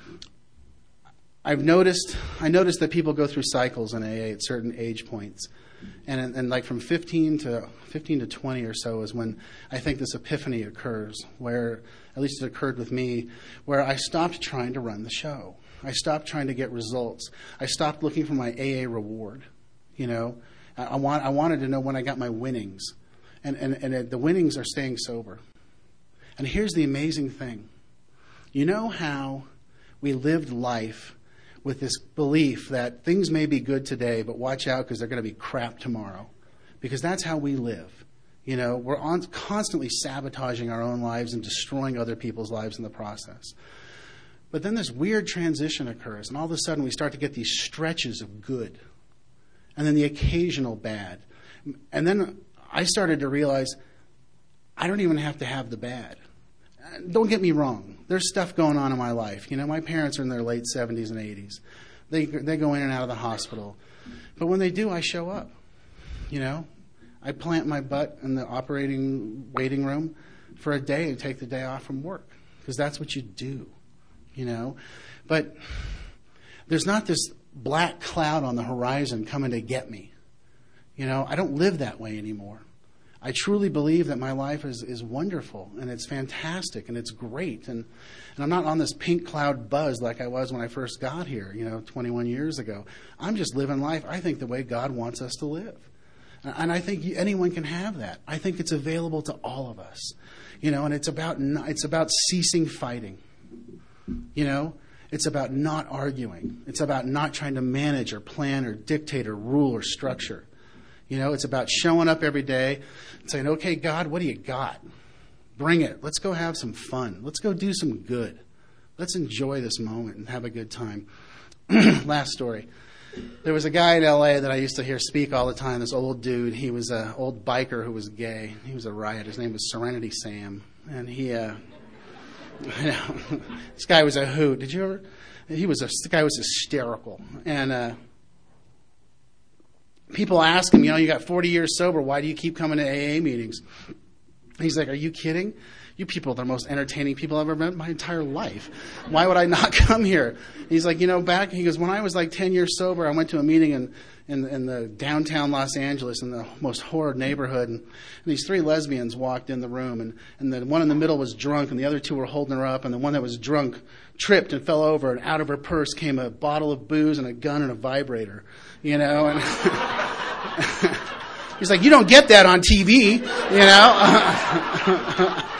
I've noticed, I noticed that people go through cycles in A A at certain age points. And, and like from fifteen to fifteen to twenty or so is when I think this epiphany occurs, where, at least it occurred with me, where I stopped trying to run the show. I stopped trying to get results. I stopped looking for my A A reward. You know, I, I want I wanted to know when I got my winnings, and and and it, the winnings are staying sober. And here's the amazing thing. You know how we lived life with this belief that things may be good today, but watch out because they're going to be crap tomorrow. Because that's how we live. You know, we're on, constantly sabotaging our own lives and destroying other people's lives in the process. But then this weird transition occurs, and all of a sudden we start to get these stretches of good, and then the occasional bad. And then I started to realize I don't even have to have the bad. Don't get me wrong. There's stuff going on in my life. You know, my parents are in their late seventies and eighties. They they go in and out of the hospital. But when they do, I show up. You know, I plant my butt in the operating waiting room for a day and take the day off from work because that's what you do, you know. But there's not this black cloud on the horizon coming to get me. You know, I don't live that way anymore. I truly believe that my life is, is wonderful, and it's fantastic, and it's great. And, and I'm not on this pink cloud buzz like I was when I first got here, you know, twenty-one years ago. I'm just living life, I think, the way God wants us to live. And I think anyone can have that. I think it's available to all of us. You know, and it's about it's about ceasing fighting. You know, it's about not arguing. It's about not trying to manage or plan or dictate or rule or structure. You know, it's about showing up every day and saying, okay, God, what do you got? Bring it. Let's go have some fun. Let's go do some good. Let's enjoy this moment and have a good time. Last story. There was a guy in L A that I used to hear speak all the time, this old dude. He was an old biker who was gay. He was a riot. His name was Serenity Sam. And he, uh, I know, this guy was a hoot. Did you ever? He was a, this guy was hysterical. And, uh, people ask him, you know, you got forty years sober. Why do you keep coming to A A meetings? He's like, are you kidding? You people are the most entertaining people I've ever met in my entire life. Why would I not come here? He's like, you know, back, he goes, when I was like ten years sober, I went to a meeting in, in, in the downtown Los Angeles in the most horrid neighborhood. And, and these three lesbians walked in the room, and, and the one in the middle was drunk, and the other two were holding her up, and the one that was drunk tripped and fell over, and out of her purse came a bottle of booze and a gun and a vibrator, you know, and he's like, you don't get that on T V, you know.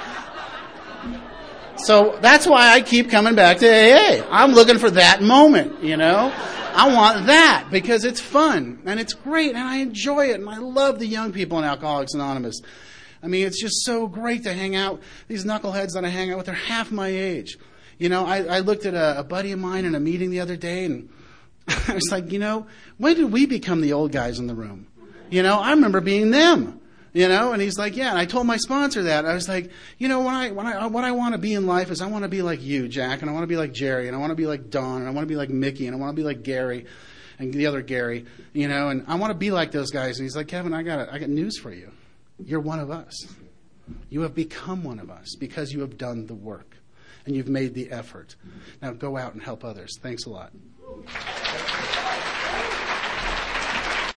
So that's why I keep coming back to A A. I'm looking for that moment, you know. I want that because it's fun and it's great and I enjoy it and I love the young people in Alcoholics Anonymous. I mean, it's just so great to hang out. These knuckleheads that I hang out with are half my age. You know, I, I looked at a, a buddy of mine in a meeting the other day and I was like, you know, when did we become the old guys in the room? You know, I remember being them. You know, and he's like, yeah. And I told my sponsor that. I was like, you know, when I, when I, what I want to be in life is I want to be like you, Jack, and I want to be like Jerry, and I want to be like Don, and I want to be like Mickey, and I want to be like Gary, and the other Gary, you know, and I want to be like those guys. And he's like, Kevin, I got, I got news for you. You're one of us. You have become one of us because you have done the work, and you've made the effort. Now go out and help others. Thanks a lot.